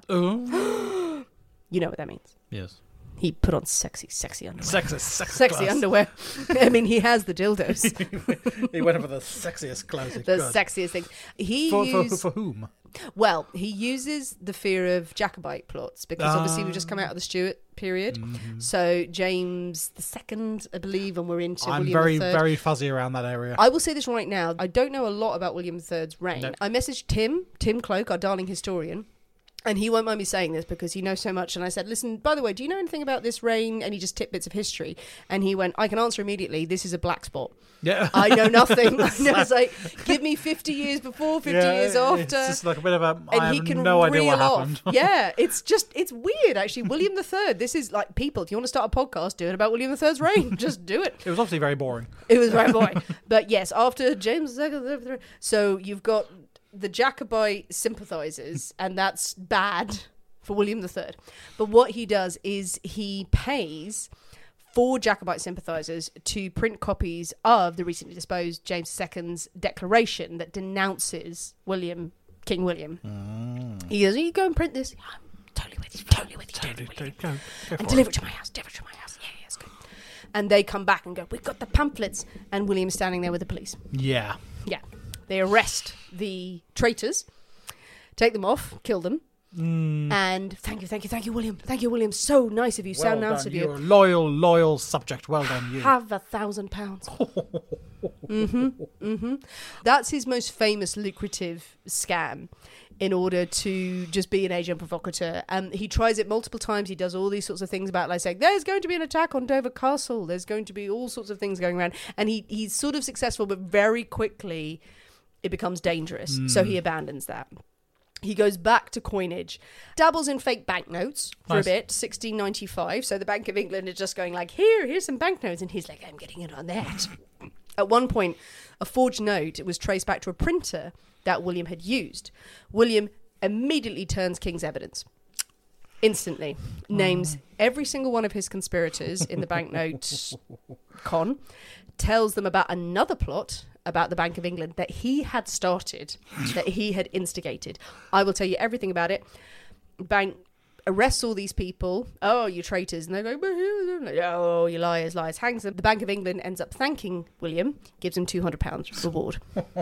Oh. You know what that means? Yes. He put on sexy, sexy underwear. Sexy, sexy, sexy class. underwear. I mean, he has the dildos. He went for the sexiest clothes. The could. sexiest thing. He for, used... for, for whom? Well, he uses the fear of Jacobite plots because Ah. obviously we've just come out of the Stuart period. Mm-hmm. So James the Second, I believe, and we're into I'm William very, the Third. very fuzzy around that area. I will say this right now. I don't know a lot about William the Third's reign. Nope. I messaged Tim, Tim Cloak, our darling historian. And he won't mind me saying this because he knows so much. And I said, listen, by the way, do you know anything about this reign? And he just tipped bits of history. And he went, I can answer immediately. This is a black spot. Yeah. I know nothing. I was like, give me fifty years before, fifty yeah, years after. It's just like a bit of a, and I he have can no idea reel what off. happened. Yeah, it's just, it's weird, actually. William the Third, this is like, people, if you want to start a podcast, do it about William the Third's reign. Just do it. It was obviously very boring. It was very boring. But yes, after James the Second, so you've got the Jacobite sympathisers, and that's bad for William the Third. But what he does is he pays for Jacobite sympathisers to print copies of the recently disposed James the Second's declaration that denounces William, King William. Mm. He goes, you go and print this. I'm totally with you, totally with you, totally, totally with you. Go, go and deliver it to my house, deliver it to my house. Yeah, yeah, it's good. And they come back and go, we've got the pamphlets. And William's standing there with the police. Yeah. Yeah. They arrest the traitors, take them off, kill them. Mm. And thank you, thank you, thank you, William. Thank you, William. So nice of you. Well so nice done. of you. You're a loyal, loyal subject. Well done, you. Have a thousand pounds. mm-hmm, mm-hmm. That's his most famous lucrative scam in order to just be an agent provocateur. And he tries it multiple times. He does all these sorts of things about like saying, there's going to be an attack on Dover Castle. There's going to be all sorts of things going around. And he, he's sort of successful, but very quickly it becomes dangerous. Mm. So he abandons that. He goes back to coinage, dabbles in fake banknotes for nice. a bit, sixteen ninety-five. So the Bank of England is just going like, here, here's some banknotes. And he's like, I'm getting it on that. At one point, a forged note was traced back to a printer that William had used. William immediately turns King's evidence. Instantly. Names every single one of his conspirators in the banknote con. Tells them about another plot about the Bank of England that he had started, that he had instigated. I will tell you everything about it. Bank arrests all these people. Oh, you traitors. And they're going, oh, you liars, liars. Hangs them. The Bank of England ends up thanking William, gives him two hundred pounds reward.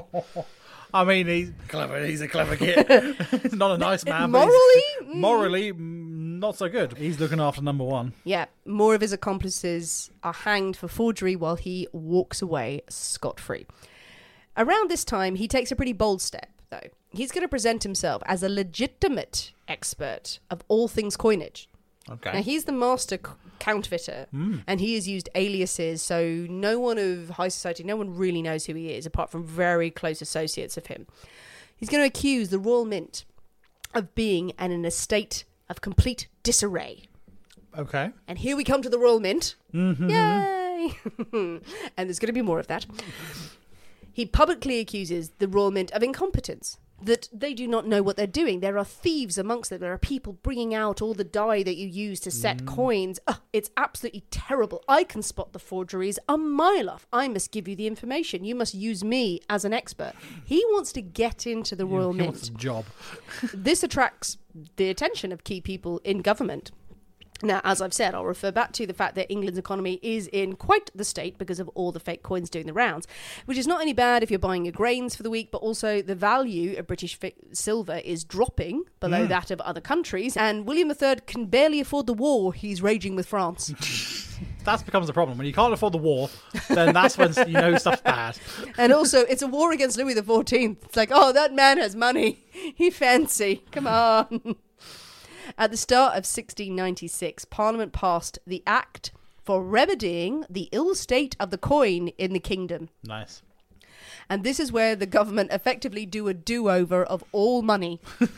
I mean, he's clever. He's a clever kid. He's not a nice man. Morally? Mm. Morally, not so good. He's looking after number one. Yeah. More of his accomplices are hanged for forgery while he walks away scot-free. Around this time, he takes a pretty bold step, though. He's going to present himself as a legitimate expert of all things coinage. Okay. Now, he's the master c- counterfeiter, mm. and he has used aliases, so no one of high society, no one really knows who he is, apart from very close associates of him. He's going to accuse the Royal Mint of being in an estate of complete disarray. Okay. And here we come to the Royal Mint. Mm-hmm. Yay! And there's going to be more of that. He publicly accuses the Royal Mint of incompetence. that they do not know what they're doing. There are thieves amongst them. There are people bringing out all the dye that you use to set mm. coins. Oh, it's absolutely terrible. I can spot the forgeries a mile off. I must give you the information. You must use me as an expert. He wants to get into the Royal he Mint. Wants a job. This attracts the attention of key people in government. Now, as I've said, I'll refer back to the fact that England's economy is in quite the state because of all the fake coins doing the rounds, which is not only bad if you're buying your grains for the week, but also the value of British fi- silver is dropping below mm. that of other countries. And William the Third can barely afford the war he's raging with France. That becomes a problem. When you can't afford the war, then that's when you know stuff's bad. And also, it's a war against Louis the Fourteenth. It's like, oh, that man has money. He fancy. Come on. At the start of sixteen ninety-six, Parliament passed the Act for remedying the ill state of the coin in the kingdom. Nice. And this is where the government effectively do a do-over of all money.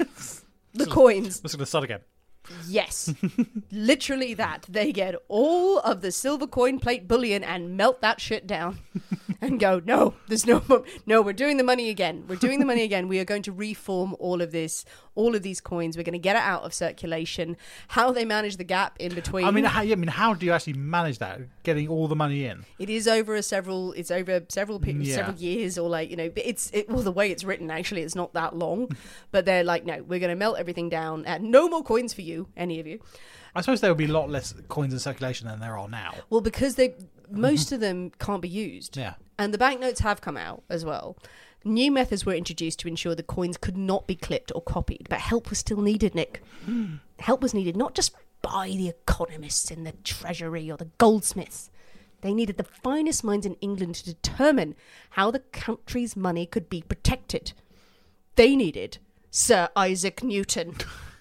The coins. Let's going to start again. Yes. Literally that. They get all of the silver coin plate bullion and melt that shit down. And go, no, there's no, no, we're doing the money again. We're doing the money again. We are going to reform all of this, all of these coins. We're going to get it out of circulation. How they manage the gap in between. I mean, how, I mean, how do you actually manage that? Getting all the money in? It is over a several, it's over several, yeah. several years or like, you know, it's, it, well, the way it's written, actually, it's not that long. But they're like, no, we're going to melt everything down and no more coins for you, any of you. I suppose there would be a lot less coins in circulation than there are now. Well, because they, most of them can't be used. Yeah. And the banknotes have come out as well. New methods were introduced to ensure the coins could not be clipped or copied, but help was still needed, Nick. Mm. Help was needed, not just by the economists in the Treasury or the goldsmiths. They needed the finest minds in England to determine how the country's money could be protected. They needed Sir Isaac Newton.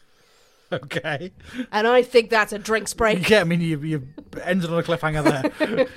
Okay. And I think that's a drinks break. Yeah, I mean, you, you ended on a cliffhanger there.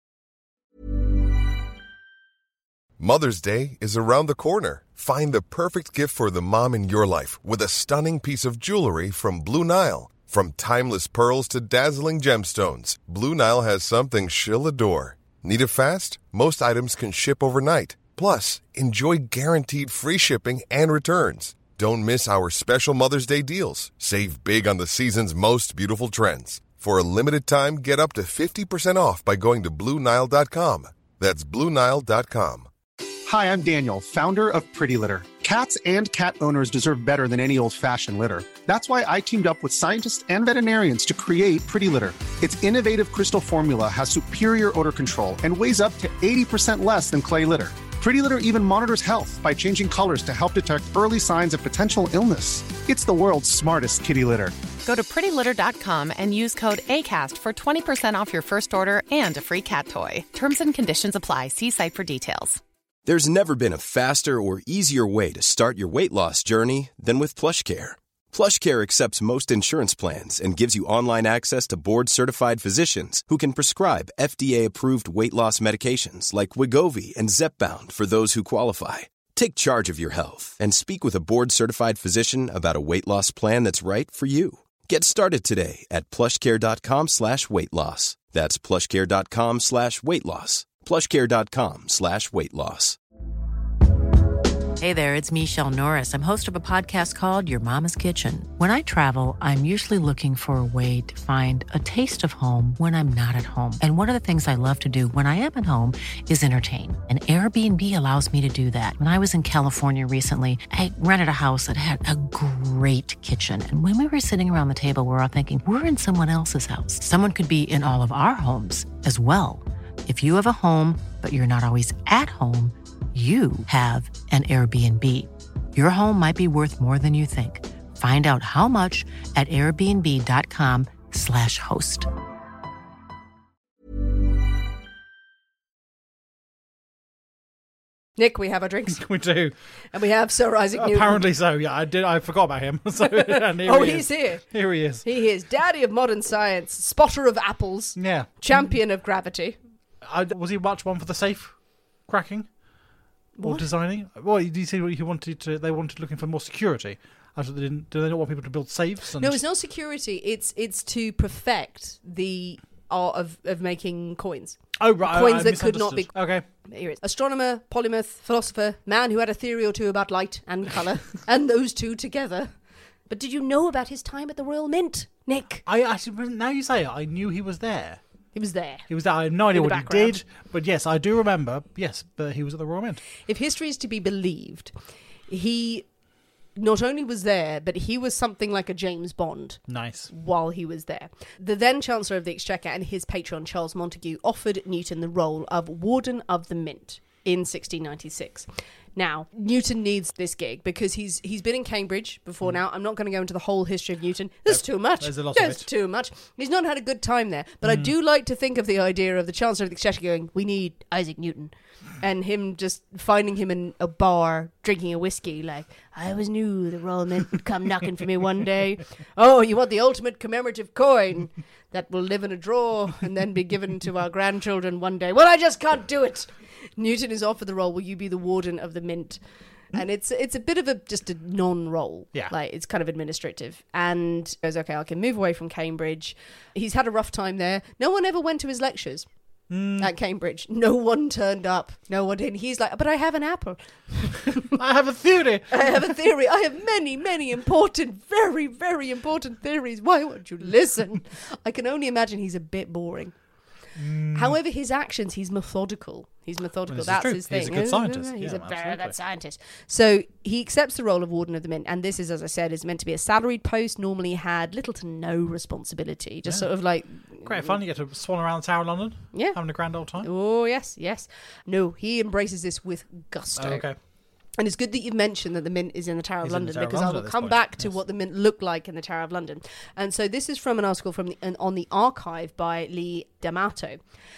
Mother's Day is around the corner. Find the perfect gift for the mom in your life with a stunning piece of jewelry from Blue Nile. From timeless pearls to dazzling gemstones, Blue Nile has something she'll adore. Need it fast? Most items can ship overnight. Plus, enjoy guaranteed free shipping and returns. Don't miss our special Mother's Day deals. Save big on the season's most beautiful trends. For a limited time, get up to fifty percent off by going to Blue Nile dot com. That's Blue Nile dot com. Hi, I'm Daniel, founder of Pretty Litter. Cats and cat owners deserve better than any old-fashioned litter. That's why I teamed up with scientists and veterinarians to create Pretty Litter. Its innovative crystal formula has superior odor control and weighs up to eighty percent less than clay litter. Pretty Litter even monitors health by changing colors to help detect early signs of potential illness. It's the world's smartest kitty litter. Go to pretty litter dot com and use code ACAST for twenty percent off your first order and a free cat toy. Terms and conditions apply. See site for details. There's never been a faster or easier way to start your weight loss journey than with PlushCare. PlushCare accepts most insurance plans and gives you online access to board-certified physicians who can prescribe F D A-approved weight loss medications like Wegovy and Zepbound for those who qualify. Take charge of your health and speak with a board-certified physician about a weight loss plan that's right for you. Get started today at plushcare.com slash weight loss. That's plushcare.com slash weight loss. plushcare.com slash weight loss. Hey there, it's Michelle Norris. I'm host of a podcast called Your Mama's Kitchen. When I travel, I'm usually looking for a way to find a taste of home when I'm not at home. And one of the things I love to do when I am at home is entertain. And Airbnb allows me to do that. When I was in California recently, I rented a house that had a great kitchen. And when we were sitting around the table, we were all thinking, we're in someone else's house. Someone could be in all of our homes as well. If you have a home, but you're not always at home, you have an Airbnb. Your home might be worth more than you think. Find out how much at airbnb.com slash host. Nick, we have our drinks. We do. And we have Sir Isaac Newton. Apparently so, yeah. I did. I forgot about him. So, and here oh, he he's is. here. Here he is. He is. Daddy of modern science, spotter of apples, yeah, champion of gravity. I, was he much one for the safe cracking? Or what? Designing? Well, did you see what he wanted to? They wanted looking for more security. I they didn't. Do they not want people to build safes? And... No, it's not security. It's it's to perfect the art of, of making coins. Oh right, coins I, I that could not be. Okay. Here it is. Astronomer, polymath, philosopher, man who had a theory or two about light and colour, and those two together. But did you know about his time at the Royal Mint, Nick? I actually, now you say it, I knew he was there. He was there. He was there. I have no idea In the what he background. did, but yes, I do remember. Yes, but he was at the Royal Mint. If history is to be believed, he not only was there, but he was something like a James Bond. Nice. While he was there. The then Chancellor of the Exchequer and his patron, Charles Montague, offered Newton the role of Warden of the Mint in sixteen ninety-six. Now, Newton needs this gig because he's he's been in Cambridge before Mm. now. I'm not going to go into the whole history of Newton. There's Yep. too much. There's a lot There's of it. too much. He's not had a good time there. But I Mm. do like to think of the idea of the Chancellor of the Exchequer going, we need Isaac Newton. And him just finding him in a bar drinking a whiskey like, I always knew the Royal Mint would come knocking for me one day. Oh, you want the ultimate commemorative coin that will live in a drawer and then be given to our grandchildren one day. Well, I just can't do it. Newton is offered the role, will you be the Warden of the Mint? And it's it's a bit of a just a non-role. Yeah. Like, it's kind of administrative. And he goes, okay, I can move away from Cambridge. He's had a rough time there. No one ever went to his lectures at Cambridge. No one turned up. No one did. He's like, but I have an apple. I have a theory. I have a theory. I have many, many important, very, very important theories. Why won't you listen? I can only imagine he's a bit boring. Mm. However, his actions, he's methodical. He's methodical. Well, this is That's true. his thing. He's a good scientist. He's Yeah, a very absolutely. good scientist. So he accepts the role of Warden of the Mint, and this is, as I said, is meant to be a salaried post. Normally had little to no responsibility. Just Yeah. sort of like Great fun. You get to swan around the Tower of London. Yeah. Having a grand old time. Oh yes, yes. No, he embraces this with gusto. Oh, okay. And it's good that you've mentioned that the Mint is in the Tower He's of in the London, Tower of because I London will at this come point, back to yes. what the Mint looked like in the Tower of London. And so this is from an article from the, an, on the archive by Lee D'Amato.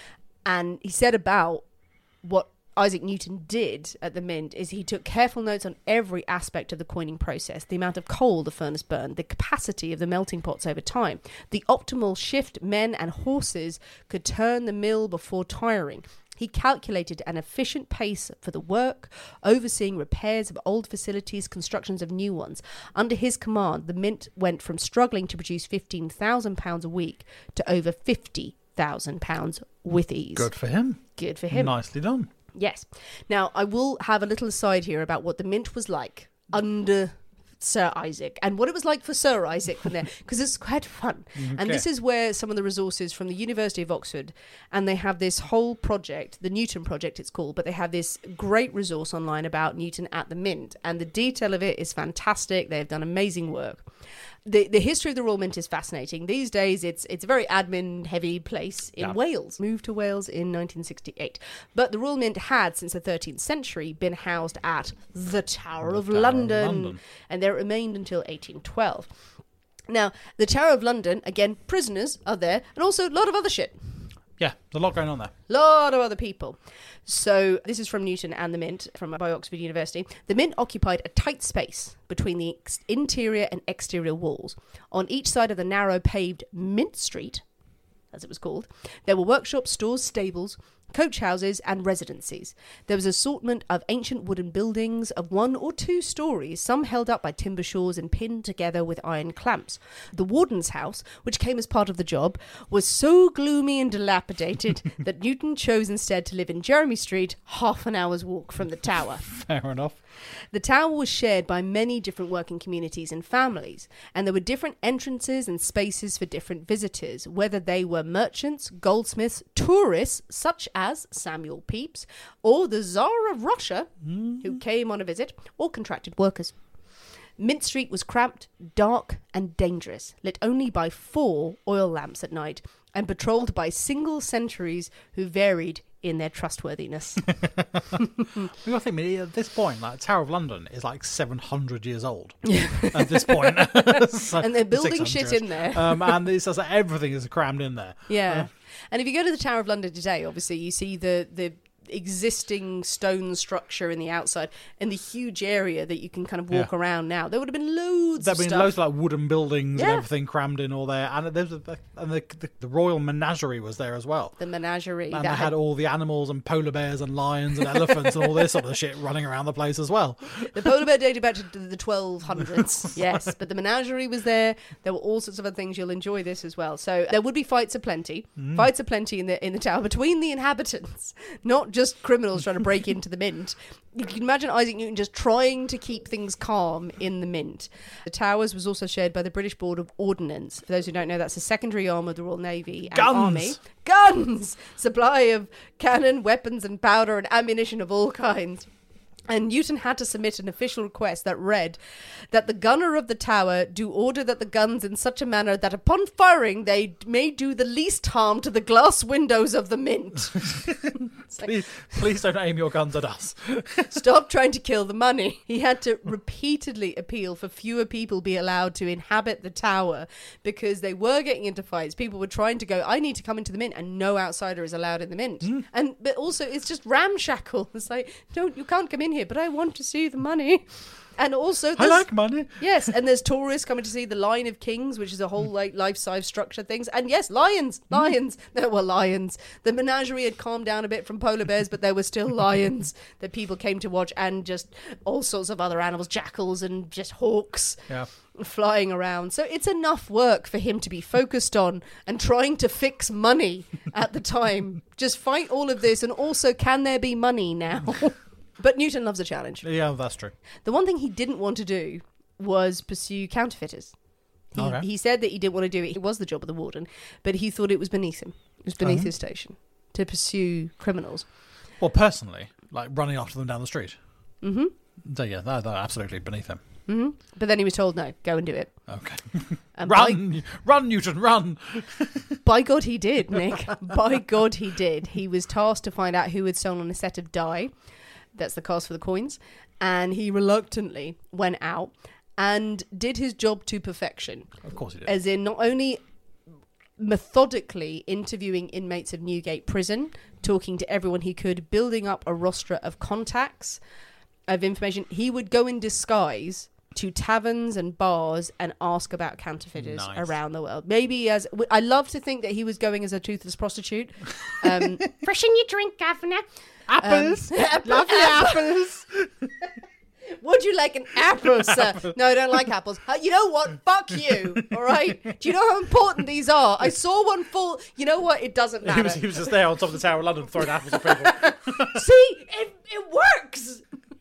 And he said about what Isaac Newton did at the Mint is he took careful notes on every aspect of the coining process, the amount of coal the furnace burned, the capacity of the melting pots over time, the optimal shift men and horses could turn the mill before tiring. He calculated an efficient pace for the work, overseeing repairs of old facilities, constructions of new ones. Under his command, the Mint went from struggling to produce fifteen thousand pounds a week to over fifty thousand pounds with ease. Good for him. Good for him. Nicely done. Yes. Now, I will have a little aside here about what the Mint was like under Sir Isaac and what it was like for Sir Isaac from there, because it's quite fun. And Okay. this is where some of the resources from the University of Oxford, and they have this whole project, the Newton Project it's called, but they have this great resource online about Newton at the Mint, and the detail of it is fantastic. They've done amazing work. The the history of the Royal Mint is fascinating. These days, it's it's a very admin-heavy place in Yeah. Wales. Moved to Wales in nineteen sixty-eight. But the Royal Mint had, since the thirteenth century, been housed at the Tower, The of, Tower of London, London. and there it remained until eighteen twelve. Now, the Tower of London, again, prisoners are there, and also a lot of other shit. Yeah, there's a lot going on there. Lot of other people. So this is from Newton and the Mint, from by Oxford University. The Mint occupied a tight space between the ex- interior and exterior walls. On each side of the narrow paved Mint Street, as it was called, there were workshops, stores, stables, coach houses and residencies. There was an assortment of ancient wooden buildings of one or two stories, some held up by timber shores and pinned together with iron clamps. The warden's house, which came as part of the job, was so gloomy and dilapidated that Newton chose instead to live in Jeremy Street, half an hour's walk from the tower. Fair enough. The tower was shared by many different working communities and families, and there were different entrances and spaces for different visitors, whether they were merchants, goldsmiths, tourists, such as Samuel Pepys, or the Tsar of Russia, who came on a visit, or contracted workers. Mint Street was cramped, dark, and dangerous, lit only by four oil lamps at night, and patrolled by single sentries who varied in their trustworthiness. You got to think, at this point, like Tower of London is like seven hundred years old at this point. So- And they're building shit six hundred. in there. Um, and it's just like everything is crammed in there. Yeah. And if you go to the Tower of London today, obviously you see the, the existing stone structure in the outside and the huge area that you can kind of walk Yeah. around now. There would have been loads There've of been stuff. loads of like wooden buildings and Yeah. everything crammed in all there, and there's a, and the, the the royal menagerie was there as well. The menagerie. And that they had all the animals and polar bears and lions and elephants and all this sort of shit running around the place as well. The polar bear dated back to the twelve hundreds, yes. But the menagerie was there. There were all sorts of other things. You'll enjoy this as well. So there would be fights aplenty. Mm. Fights aplenty in the in the tower between the inhabitants, not just criminals trying to break into the mint. You can imagine Isaac Newton just trying to keep things calm in the mint. The Towers was also shared by the British Board of Ordnance. For those who don't know, that's a secondary arm of the Royal Navy and Guns. Army. Guns! Supply of cannon, weapons and powder and ammunition of all kinds. And Newton had to submit an official request that read that the gunner of the tower do order that the guns in such a manner that upon firing they may do the least harm to the glass windows of the mint. Please, please don't aim your guns at us. Stop trying to kill the money. He had to repeatedly appeal for fewer people be allowed to inhabit the tower because they were getting into fights. People were trying to go, I need to come into the mint, and no outsider is allowed in the mint. Mm. And but also it's just ramshackle. It's like, don't you can't come in here, but I want to see the money. And also I like money. Yes, and there's tourists coming to see the Line of Kings, which is a whole like life-size structure things. And yes, lions, lions. There were lions. The menagerie had calmed down a bit from polar bears, but there were still lions that people came to watch, and just all sorts of other animals, jackals and just hawks. Yeah. Flying around. So it's enough work for him to be focused on and trying to fix money at the time. Just fight all of this, and also, can there be money now? But Newton loves a challenge. Yeah, that's true. The one thing he didn't want to do was pursue counterfeiters. He, okay. he said that he didn't want to do it. It was the job of the warden, but he thought it was beneath him. It was beneath uh-huh. his station to pursue criminals. Well, personally, like running after them down the street. Mm-hmm. So, yeah, they're, they're absolutely beneath him. Mm-hmm. But then he was told, no, go and do it. Okay. And run! by, run, Newton, run! By God, he did, Nick. By God, he did. He was tasked to find out who had stolen a set of die. That's the cost for the coins. And he reluctantly went out and did his job to perfection. Of course he did. As in not only methodically interviewing inmates of Newgate Prison, talking to everyone he could, building up a roster of contacts, of information. He would go in disguise to taverns and bars and ask about counterfeiters nice. around the world. Maybe as... I love to think that he was going as a toothless prostitute. Um, freshen your drink, Governor. Apples. Um, Lovely apples. Would you like an apple, sir? No, I don't like apples. Uh, you know what? Fuck you. All right? Do you know how important these are? I saw one fall. You know what? It doesn't matter. He was, he was just there on top of the Tower of London throwing apples at people. See? It, it works.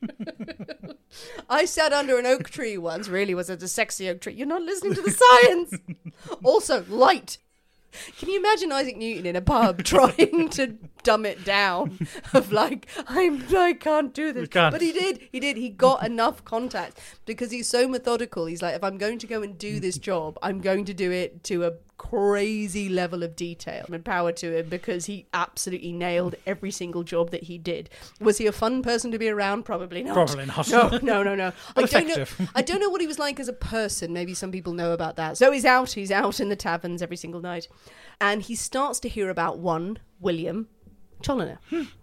I sat under an oak tree once. Really, was it a sexy oak tree? You're not listening to the science. Also, light. Can you imagine Isaac Newton in a pub trying to dumb it down of like, I'm, I can't do this. Can't. But he did. He did. He got enough contacts because he's so methodical. He's like, if I'm going to go and do this job, I'm going to do it to a crazy level of detail. And power to him because he absolutely nailed every single job that he did. Was he a fun person to be around? Probably not. Probably not. No, no, no, no. I don't know. effective. I don't know what he was like as a person. Maybe some people know about that. So he's out. He's out in the taverns every single night. And he starts to hear about one William Chaloner.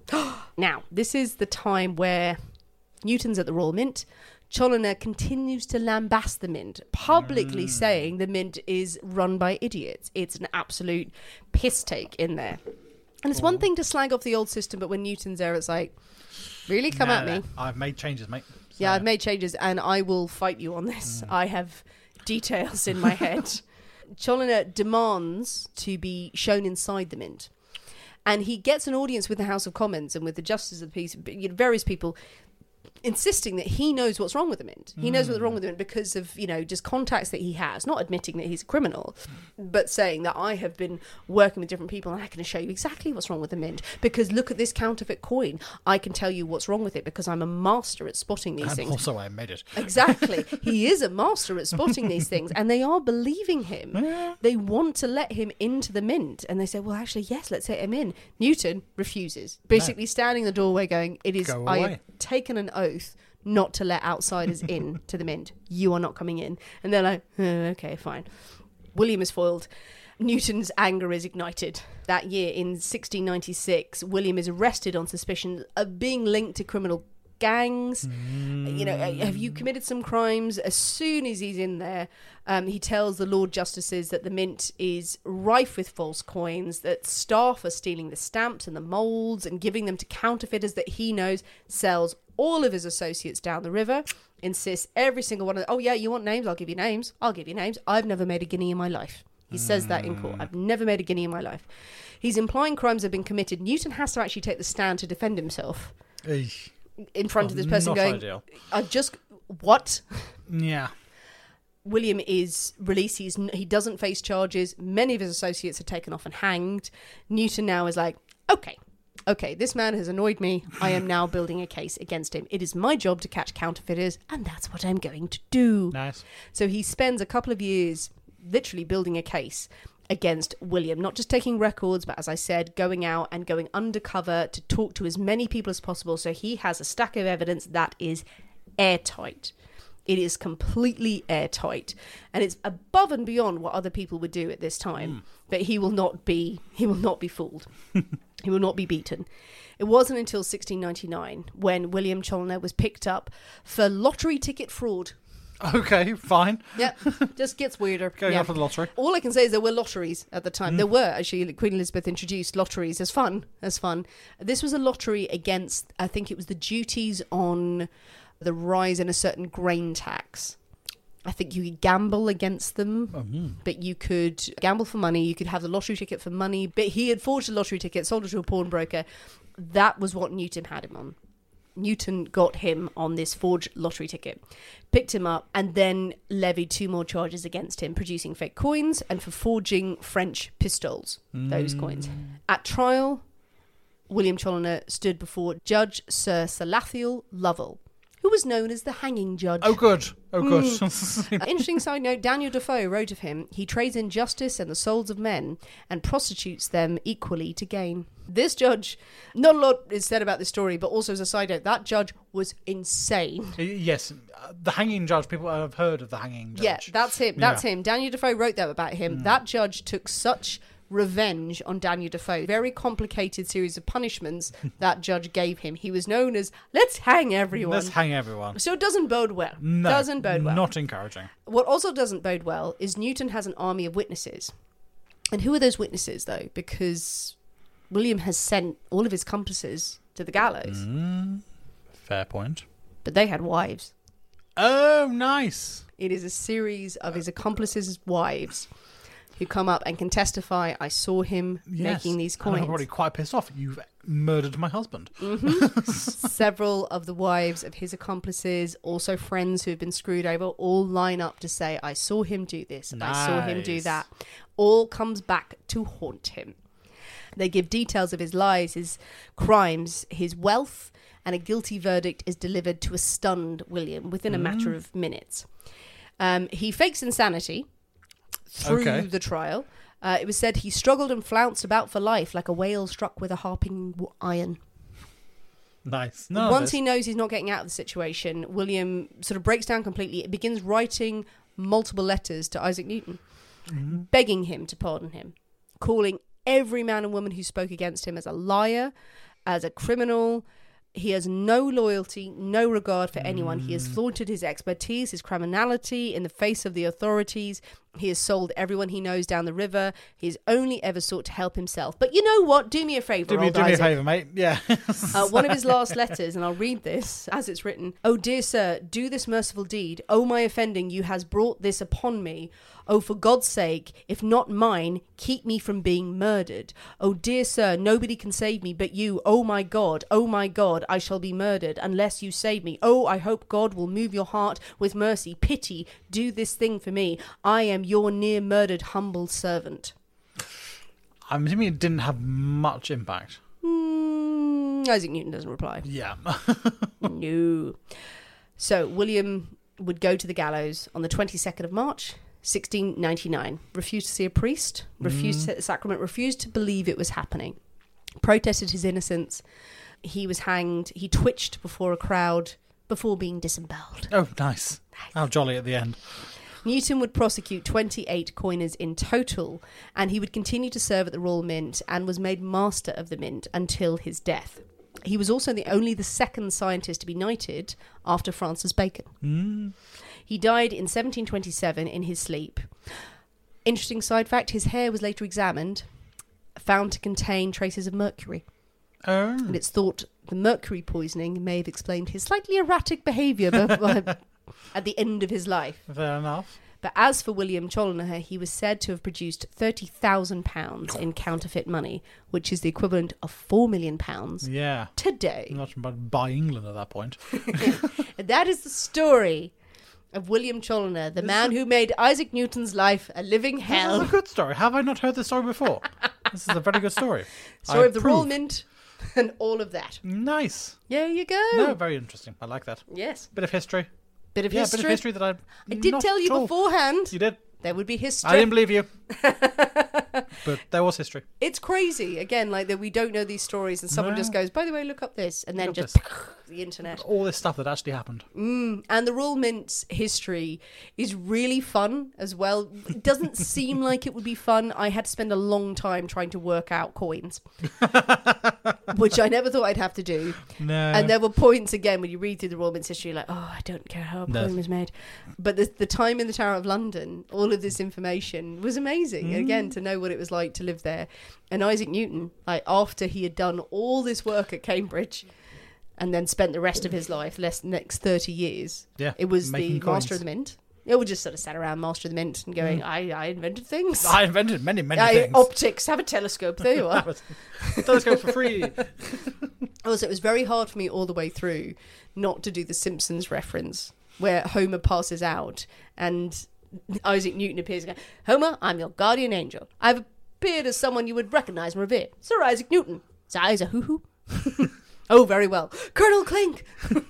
Now, this is the time where Newton's at the Royal Mint. Chaloner continues to lambast the mint, publicly mm. saying the mint is run by idiots. It's an absolute piss take in there. And it's oh. one thing to slag off the old system, but when Newton's there, it's like, really? Come nah, at me. Nah. I've made changes, mate. So. Yeah, I've made changes, and I will fight you on this. Mm. I have details in my head. Chaloner demands to be shown inside the mint. And he gets an audience with the House of Commons and with the Justice of the Peace, various people, insisting that he knows what's wrong with the mint. He mm. knows what's wrong with the mint because of, you know, just contacts that he has, not admitting that he's a criminal, but saying that I have been working with different people and I can show you exactly what's wrong with the mint because look at this counterfeit coin. I can tell you what's wrong with it because I'm a master at spotting these and things. Also, I made it. Exactly. He is a master at spotting these things and they are believing him. Yeah. They want to let him into the mint and they say, well, actually, yes, let's let him in. Newton refuses, basically no. standing in the doorway going, it is, Go I away. have taken an oath not to let outsiders in to the mint. You are not coming in. And they're like, oh, okay, fine. William is foiled. Newton's anger is ignited. That year, in sixteen ninety-six, William is arrested on suspicion of being linked to criminal gangs. Mm. You know, have you committed some crimes? As soon as he's in there, um, he tells the Lord Justices that the mint is rife with false coins, that staff are stealing the stamps and the moulds and giving them to counterfeiters that he knows sells all of his associates down the river, insists every single one of them, oh yeah, you want names? I'll give you names. I'll give you names. I've never made a guinea in my life. He says that in court. I've never made a guinea in my life. He's implying crimes have been committed. Newton has to actually take the stand to defend himself Eesh. in front Oh, of this person not going, ideal. I've just... What? Yeah. William is released. He's, he doesn't face charges. Many of his associates are taken off and hanged. Newton now is like, okay, okay, this man has annoyed me. I am now building a case against him. It is my job to catch counterfeiters, and that's what I'm going to do. Nice. So he spends a couple of years literally building a case against William, not just taking records, but as I said, going out and going undercover to talk to as many people as possible. So he has a stack of evidence that is airtight. It is completely airtight, and it's above and beyond what other people would do at this time. Mm. But he will not be he will not be fooled. He will not be beaten. It wasn't until sixteen ninety-nine when William Challoner was picked up for lottery ticket fraud. Okay, fine. Yep, just gets weirder. Going yeah. off for the lottery. All I can say is there were lotteries at the time. Mm. There were, actually. Queen Elizabeth introduced lotteries as fun, as fun. This was a lottery against, I think it was the duties on the rise in a certain grain tax. I think you could gamble against them, oh, mm. but you could gamble for money. You could have the lottery ticket for money. But he had forged a lottery ticket, sold it to a pawnbroker. That was what Newton had him on. Newton got him on this forged lottery ticket, picked him up, and then levied two more charges against him, producing fake coins and for forging French pistoles, mm. those coins. At trial, William Challoner stood before Judge Sir Salathiel Lovell, who was known as the hanging judge. Oh, good. Oh, good. Mm. Interesting side note, Daniel Defoe wrote of him, he trades in justice and the souls of men and prostitutes them equally to gain. This judge, not a lot is said about this story, but also as a side note, that judge was insane. Yes, uh, the hanging judge, people have heard of the hanging judge. Yeah, that's him. That's yeah. him. Daniel Defoe wrote that about him. Mm. That judge took such revenge on Daniel Defoe. Very complicated series of punishments that judge gave him. He was known as, let's hang everyone. Let's hang everyone. So it doesn't bode well. No, doesn't bode well. Not encouraging. What also doesn't bode well is Newton has an army of witnesses. And who are those witnesses, though? Because William has sent all of his accomplices to the gallows. Mm, fair point. But they had wives. Oh, nice. It is a series of his accomplices' wives who come up and can testify, I saw him yes. making these coins. And I'm already quite pissed off. You've murdered my husband. Mm-hmm. Several of the wives of his accomplices, also friends who have been screwed over, all line up to say, I saw him do this, nice. I saw him do that. All comes back to haunt him. They give details of his lies, his crimes, his wealth, and a guilty verdict is delivered to a stunned William within a mm. matter of minutes. Um, he fakes insanity through okay. the trial. Uh, it was said he struggled and flounced about for life like a whale struck with a harping w- iron. Nice. No, Once he knows he's not getting out of the situation, William sort of breaks down completely. It begins writing multiple letters to Isaac Newton, mm-hmm. begging him to pardon him, calling every man and woman who spoke against him as a liar, as a criminal. He has no loyalty, no regard for anyone. Mm. He has flaunted his expertise, his criminality in the face of the authorities. He has sold everyone he knows down the river. He has only ever sought to help himself. But you know what? Do me a favour, Do me, old do me a Isaac. favour, mate. Yeah. uh, one of his last letters, and I'll read this as it's written. Oh, dear sir, do this merciful deed. Oh, my offending, you has brought this upon me. Oh, for God's sake, if not mine, keep me from being murdered. Oh, dear sir, nobody can save me but you. Oh, my God, oh, my God, I shall be murdered unless you save me. Oh, I hope God will move your heart with mercy. Pity, do this thing for me. I am your near murdered humble servant. I'm assuming it didn't have much impact. Mm, Isaac Newton doesn't reply. Yeah. No. So, William would go to the gallows on the twenty-second of March, sixteen ninety-nine. Refused to see a priest, refused mm. to take the sacrament, refused to believe it was happening. Protested his innocence. He was hanged. He twitched before a crowd before being disemboweled. Oh, nice. nice. How jolly at the end. Newton would prosecute twenty-eight coiners in total, and he would continue to serve at the Royal Mint and was made master of the mint until his death. He was also the only the second scientist to be knighted after Francis Bacon. Mm. He died in seventeen twenty-seven in his sleep. Interesting side fact, his hair was later examined, found to contain traces of mercury. Oh. And it's thought the mercury poisoning may have explained his slightly erratic behaviour at the end of his life. Fair enough. But as for William Challoner, he was said to have produced thirty thousand pounds in counterfeit money, which is the equivalent of four million pounds Yeah. today. I'm not about to buy England at that point. And that is the story of William Challoner, the man who made Isaac Newton's life a living This hell. is a good story. Have I not heard this story before? This is a very good story. Story I of the Royal approve. Mint and all of that. Nice. There you go. No, very interesting. I like that. Yes. Bit of history. Bit of yeah, history. bit of history that I. I did not tell you at all- beforehand. You did. There would be history. I didn't believe you. But there was history. It's crazy. Again, like that we don't know these stories and someone No. just goes, by the way, look up this. And then Look up just this. the internet. All this stuff that actually happened. Mm. And the Royal Mint's history is really fun as well. It doesn't seem like it would be fun. I had to spend a long time trying to work out coins, which I never thought I'd have to do. No. And there were points, again, when you read through the Royal Mint's history, like, oh, I don't care how a No. coin was made. But the, the time in the Tower of London, all of this information was amazing. Mm. Again, to know what it was like to live there. And Isaac Newton, like after he had done all this work at Cambridge and then spent the rest of his life, less next thirty years, Yeah, it was the making Master coins. of the Mint. It would just sort of sat around Master of the Mint and going, I, I invented things. I invented many, many I- things. Optics, have a telescope. There you are. Telescope for free. Also, it was very hard for me all the way through not to do the Simpsons reference where Homer passes out and Isaac Newton appears and goes, Homer, I'm your guardian angel. I've appeared as someone you would recognise and revere. Sir Isaac Newton. Sir Isaac hoo-hoo. Oh, very well. Colonel Clink. So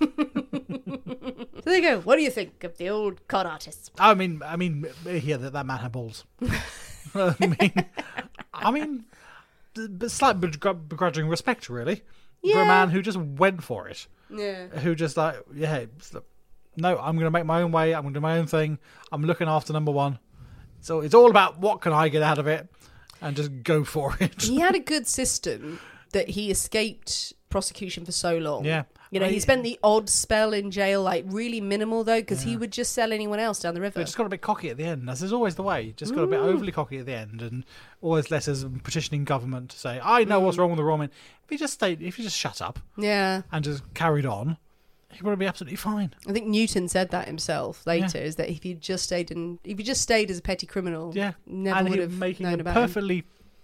there you go. What do you think of the old con artists? I mean, I mean, yeah, that, that man had balls. I mean, I mean, but slight begr- begrudging respect, really, for Yeah. a man who just went for it. Yeah. Who just like, yeah, it's like, no, I'm going to make my own way. I'm going to do my own thing. I'm looking after number one. So it's all about what can I get out of it, and just go for it. He had a good system that he escaped prosecution for so long. Yeah. You know, I- he spent the odd spell in jail, like really minimal though, because he Yeah. would just sell anyone else down the river. But just got a bit cocky at the end. As is always the way. Just got a bit overly cocky at the end, and always letters petitioning government to say, "I know what's wrong with the Royal Mint." If he just stayed, if he just shut up Yeah. and just carried on, he would be absolutely fine. I think Newton said that himself later, is that if he just stayed in, if he just stayed as a petty criminal, Yeah, never and would he have making known a about him. perfectly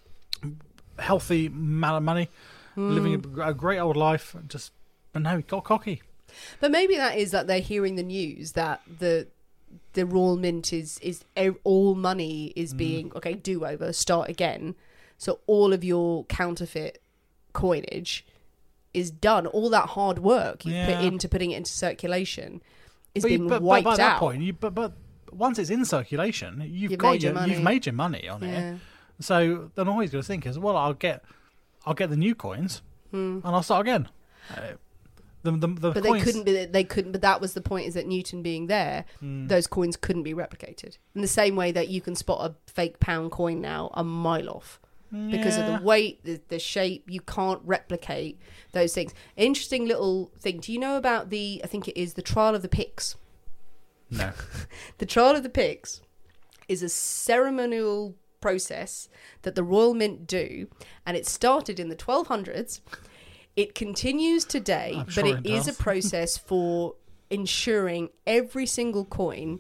healthy amount of money, living a, a great old life. Just, but no, he got cocky. But maybe that is that they're hearing the news that the the Royal Mint is is e- all money is being okay, do over, start again. So all of your counterfeit coinage is done. All that hard work you Yeah. put into putting it into circulation is But, you- being but, but wiped by out. that point, you, but but once it's in circulation, you've, You've got made your your, money. you've made your money on Yeah. it. So then all he's going to think is, well, I'll get, I'll get the new coins, and I'll start again. Uh, the the, the But coins, they couldn't be. They couldn't. But that was the point: is that Newton being there, those coins couldn't be replicated. In the same way that you can spot a fake pound coin now a mile off, because of Yeah. the weight, the, the shape. You can't replicate those things. Interesting little thing. Do you know about the? I think it is the trial of the Picts. No. The trial of the Picts is a ceremonial process that the Royal Mint do, and it started in the twelve hundreds. It continues today, I'm but sure it it is a does. process for ensuring every single coin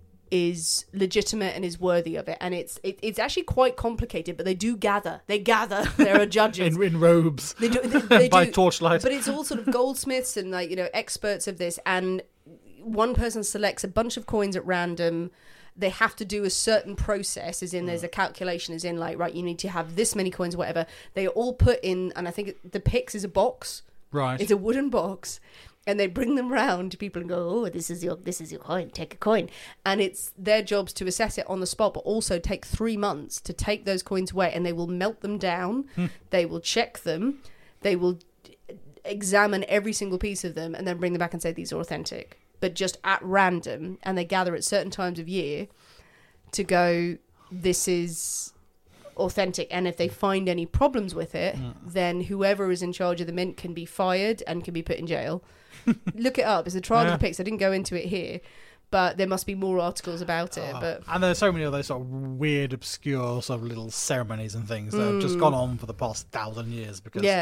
is legitimate and is worthy of it. And it's it, it's actually quite complicated, but they do gather. They gather. There are judges. in, in robes They do, they, they by do. torchlight. But it's all sort of goldsmiths and like you know experts of this. And one person selects a bunch of coins at random. They have to do a certain process, as in there's a calculation, as in like right, you need to have this many coins, or whatever. They are all put in, and I think the Pix is a box. Right. It's a wooden box, and they bring them round to people and go, "Oh, this is your this is your coin. Take a coin." And it's their jobs to assess it on the spot, but also take three months to take those coins away, and they will melt them down. They will check them. They will examine every single piece of them, and then bring them back and say these are authentic, but just at random. And they gather at certain times of year to go, this is authentic. And if they find any problems with it, then whoever is in charge of the mint can be fired and can be put in jail. Look it up. It's the trial Yeah. of the Picts. I didn't go into it here, but there must be more articles about it. Oh, But and there's so many of those sort of weird, obscure sort of little ceremonies and things that have just gone on for the past thousand years because yeah,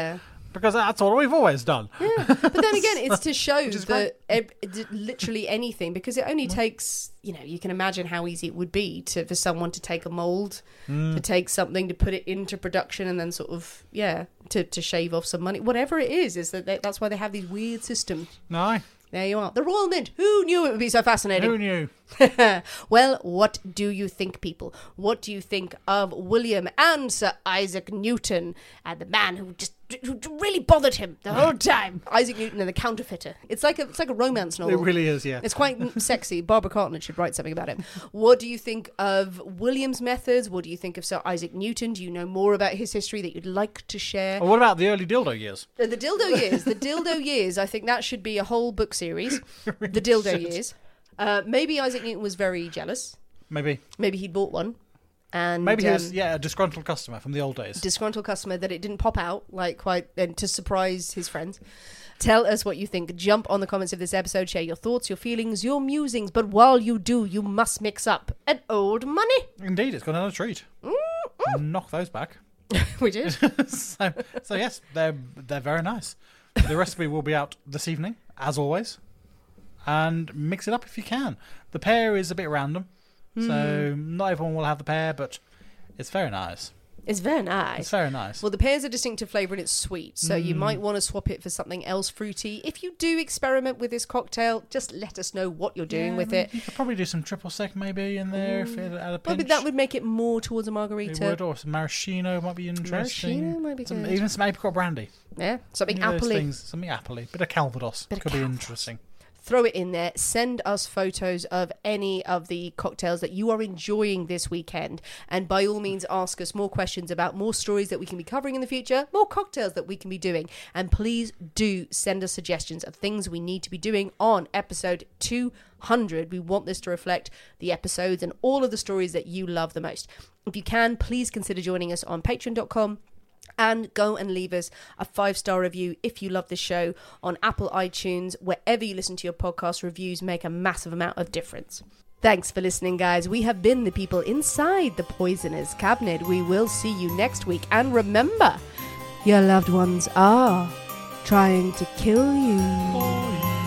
because that's what we've always done. Yeah. But then again, it's to show is that e- literally anything, because it only takes, you know, you can imagine how easy it would be to for someone to take a mold, Mm. to take something, to put it into production, and then sort of, yeah, to, to shave off some money. Whatever it is, is that they, that's why they have these weird systems. No. There you are. The Royal Mint. Who knew it would be so fascinating? Who knew? Well, what do you think, people? What do you think of William and Sir Isaac Newton and the man who just who really bothered him the whole time? Isaac Newton and the Counterfeiter. It's like a it's like a romance novel. It really is, yeah. It's quite sexy. Barbara Cartledge should write something about it. What do you think of William's methods? What do you think of Sir Isaac Newton? Do you know more about his history that you'd like to share? Well, what about the early dildo years? Uh, The dildo years. The dildo years. I think that should be a whole book series. The dildo should. years. Uh, maybe Isaac Newton was very jealous. Maybe. Maybe he bought one. And Maybe he was, um, yeah, a disgruntled customer from the old days. disgruntled customer that it didn't pop out, like quite, and to surprise his friends. Tell us what you think. Jump on the comments of this episode. Share your thoughts, your feelings, your musings. But while you do, you must mix up an old money. Indeed, it's got another treat. Knock those back. We did. so, so yes, they're they're very nice. The recipe will be out this evening, as always. And mix it up if you can. The pear is a bit random, so not everyone will have the pear, but it's very nice. It's very nice. It's very nice. Well, the pear's a distinctive flavour and it's sweet, so you might want to swap it for something else fruity. If you do experiment with this cocktail, just let us know what you're doing Yeah, with it. You could probably do some triple sec maybe in there if it had a pinch. Maybe that would make it more towards a It margarita. would, or some maraschino might be interesting. Maraschino might be Some- good. Even some apricot brandy. Yeah, something Any of those appley. things, something appley. Bit of Calvados. Bit of could be Calvados. interesting. Throw it in there. Send us photos of any of the cocktails that you are enjoying this weekend. And by all means, ask us more questions about more stories that we can be covering in the future, more cocktails that we can be doing. And please do send us suggestions of things we need to be doing on episode two hundred. We want this to reflect the episodes and all of the stories that you love the most. If you can, please consider joining us on patreon dot com. And go and leave us a five-star review if you love this show on Apple iTunes. Wherever you listen to your podcast, reviews make a massive amount of difference. Thanks for listening, guys. We have been the people inside the Poisoner's Cabinet. We will see you next week. And remember, your loved ones are trying to kill you.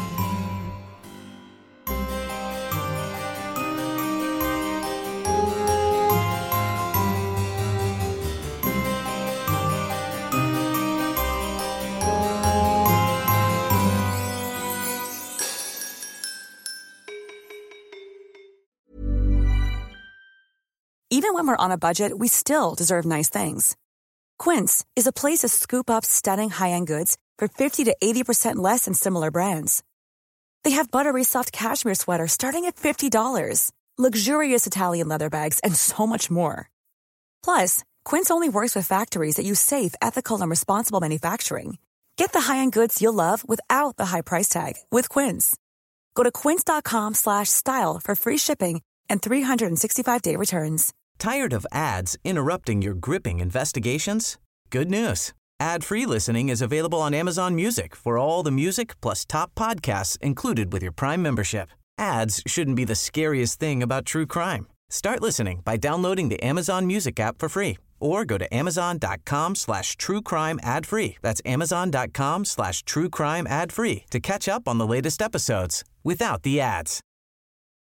Even when we're on a budget, we still deserve nice things. Quince is a place to scoop up stunning high-end goods for fifty to eighty percent less than similar brands. They have buttery soft cashmere sweaters starting at fifty dollars, luxurious Italian leather bags, and so much more. Plus, Quince only works with factories that use safe, ethical, and responsible manufacturing. Get the high-end goods you'll love without the high price tag with Quince. Go to quince dot com slash style for free shipping and three sixty-five day returns. Tired of ads interrupting your gripping investigations? Good news. Ad-free listening is available on Amazon Music for all the music plus top podcasts included with your Prime membership. Ads shouldn't be the scariest thing about true crime. Start listening by downloading the Amazon Music app for free or go to amazon.com slash true crime ad free. That's amazon.com slash true crime ad free to catch up on the latest episodes without the ads.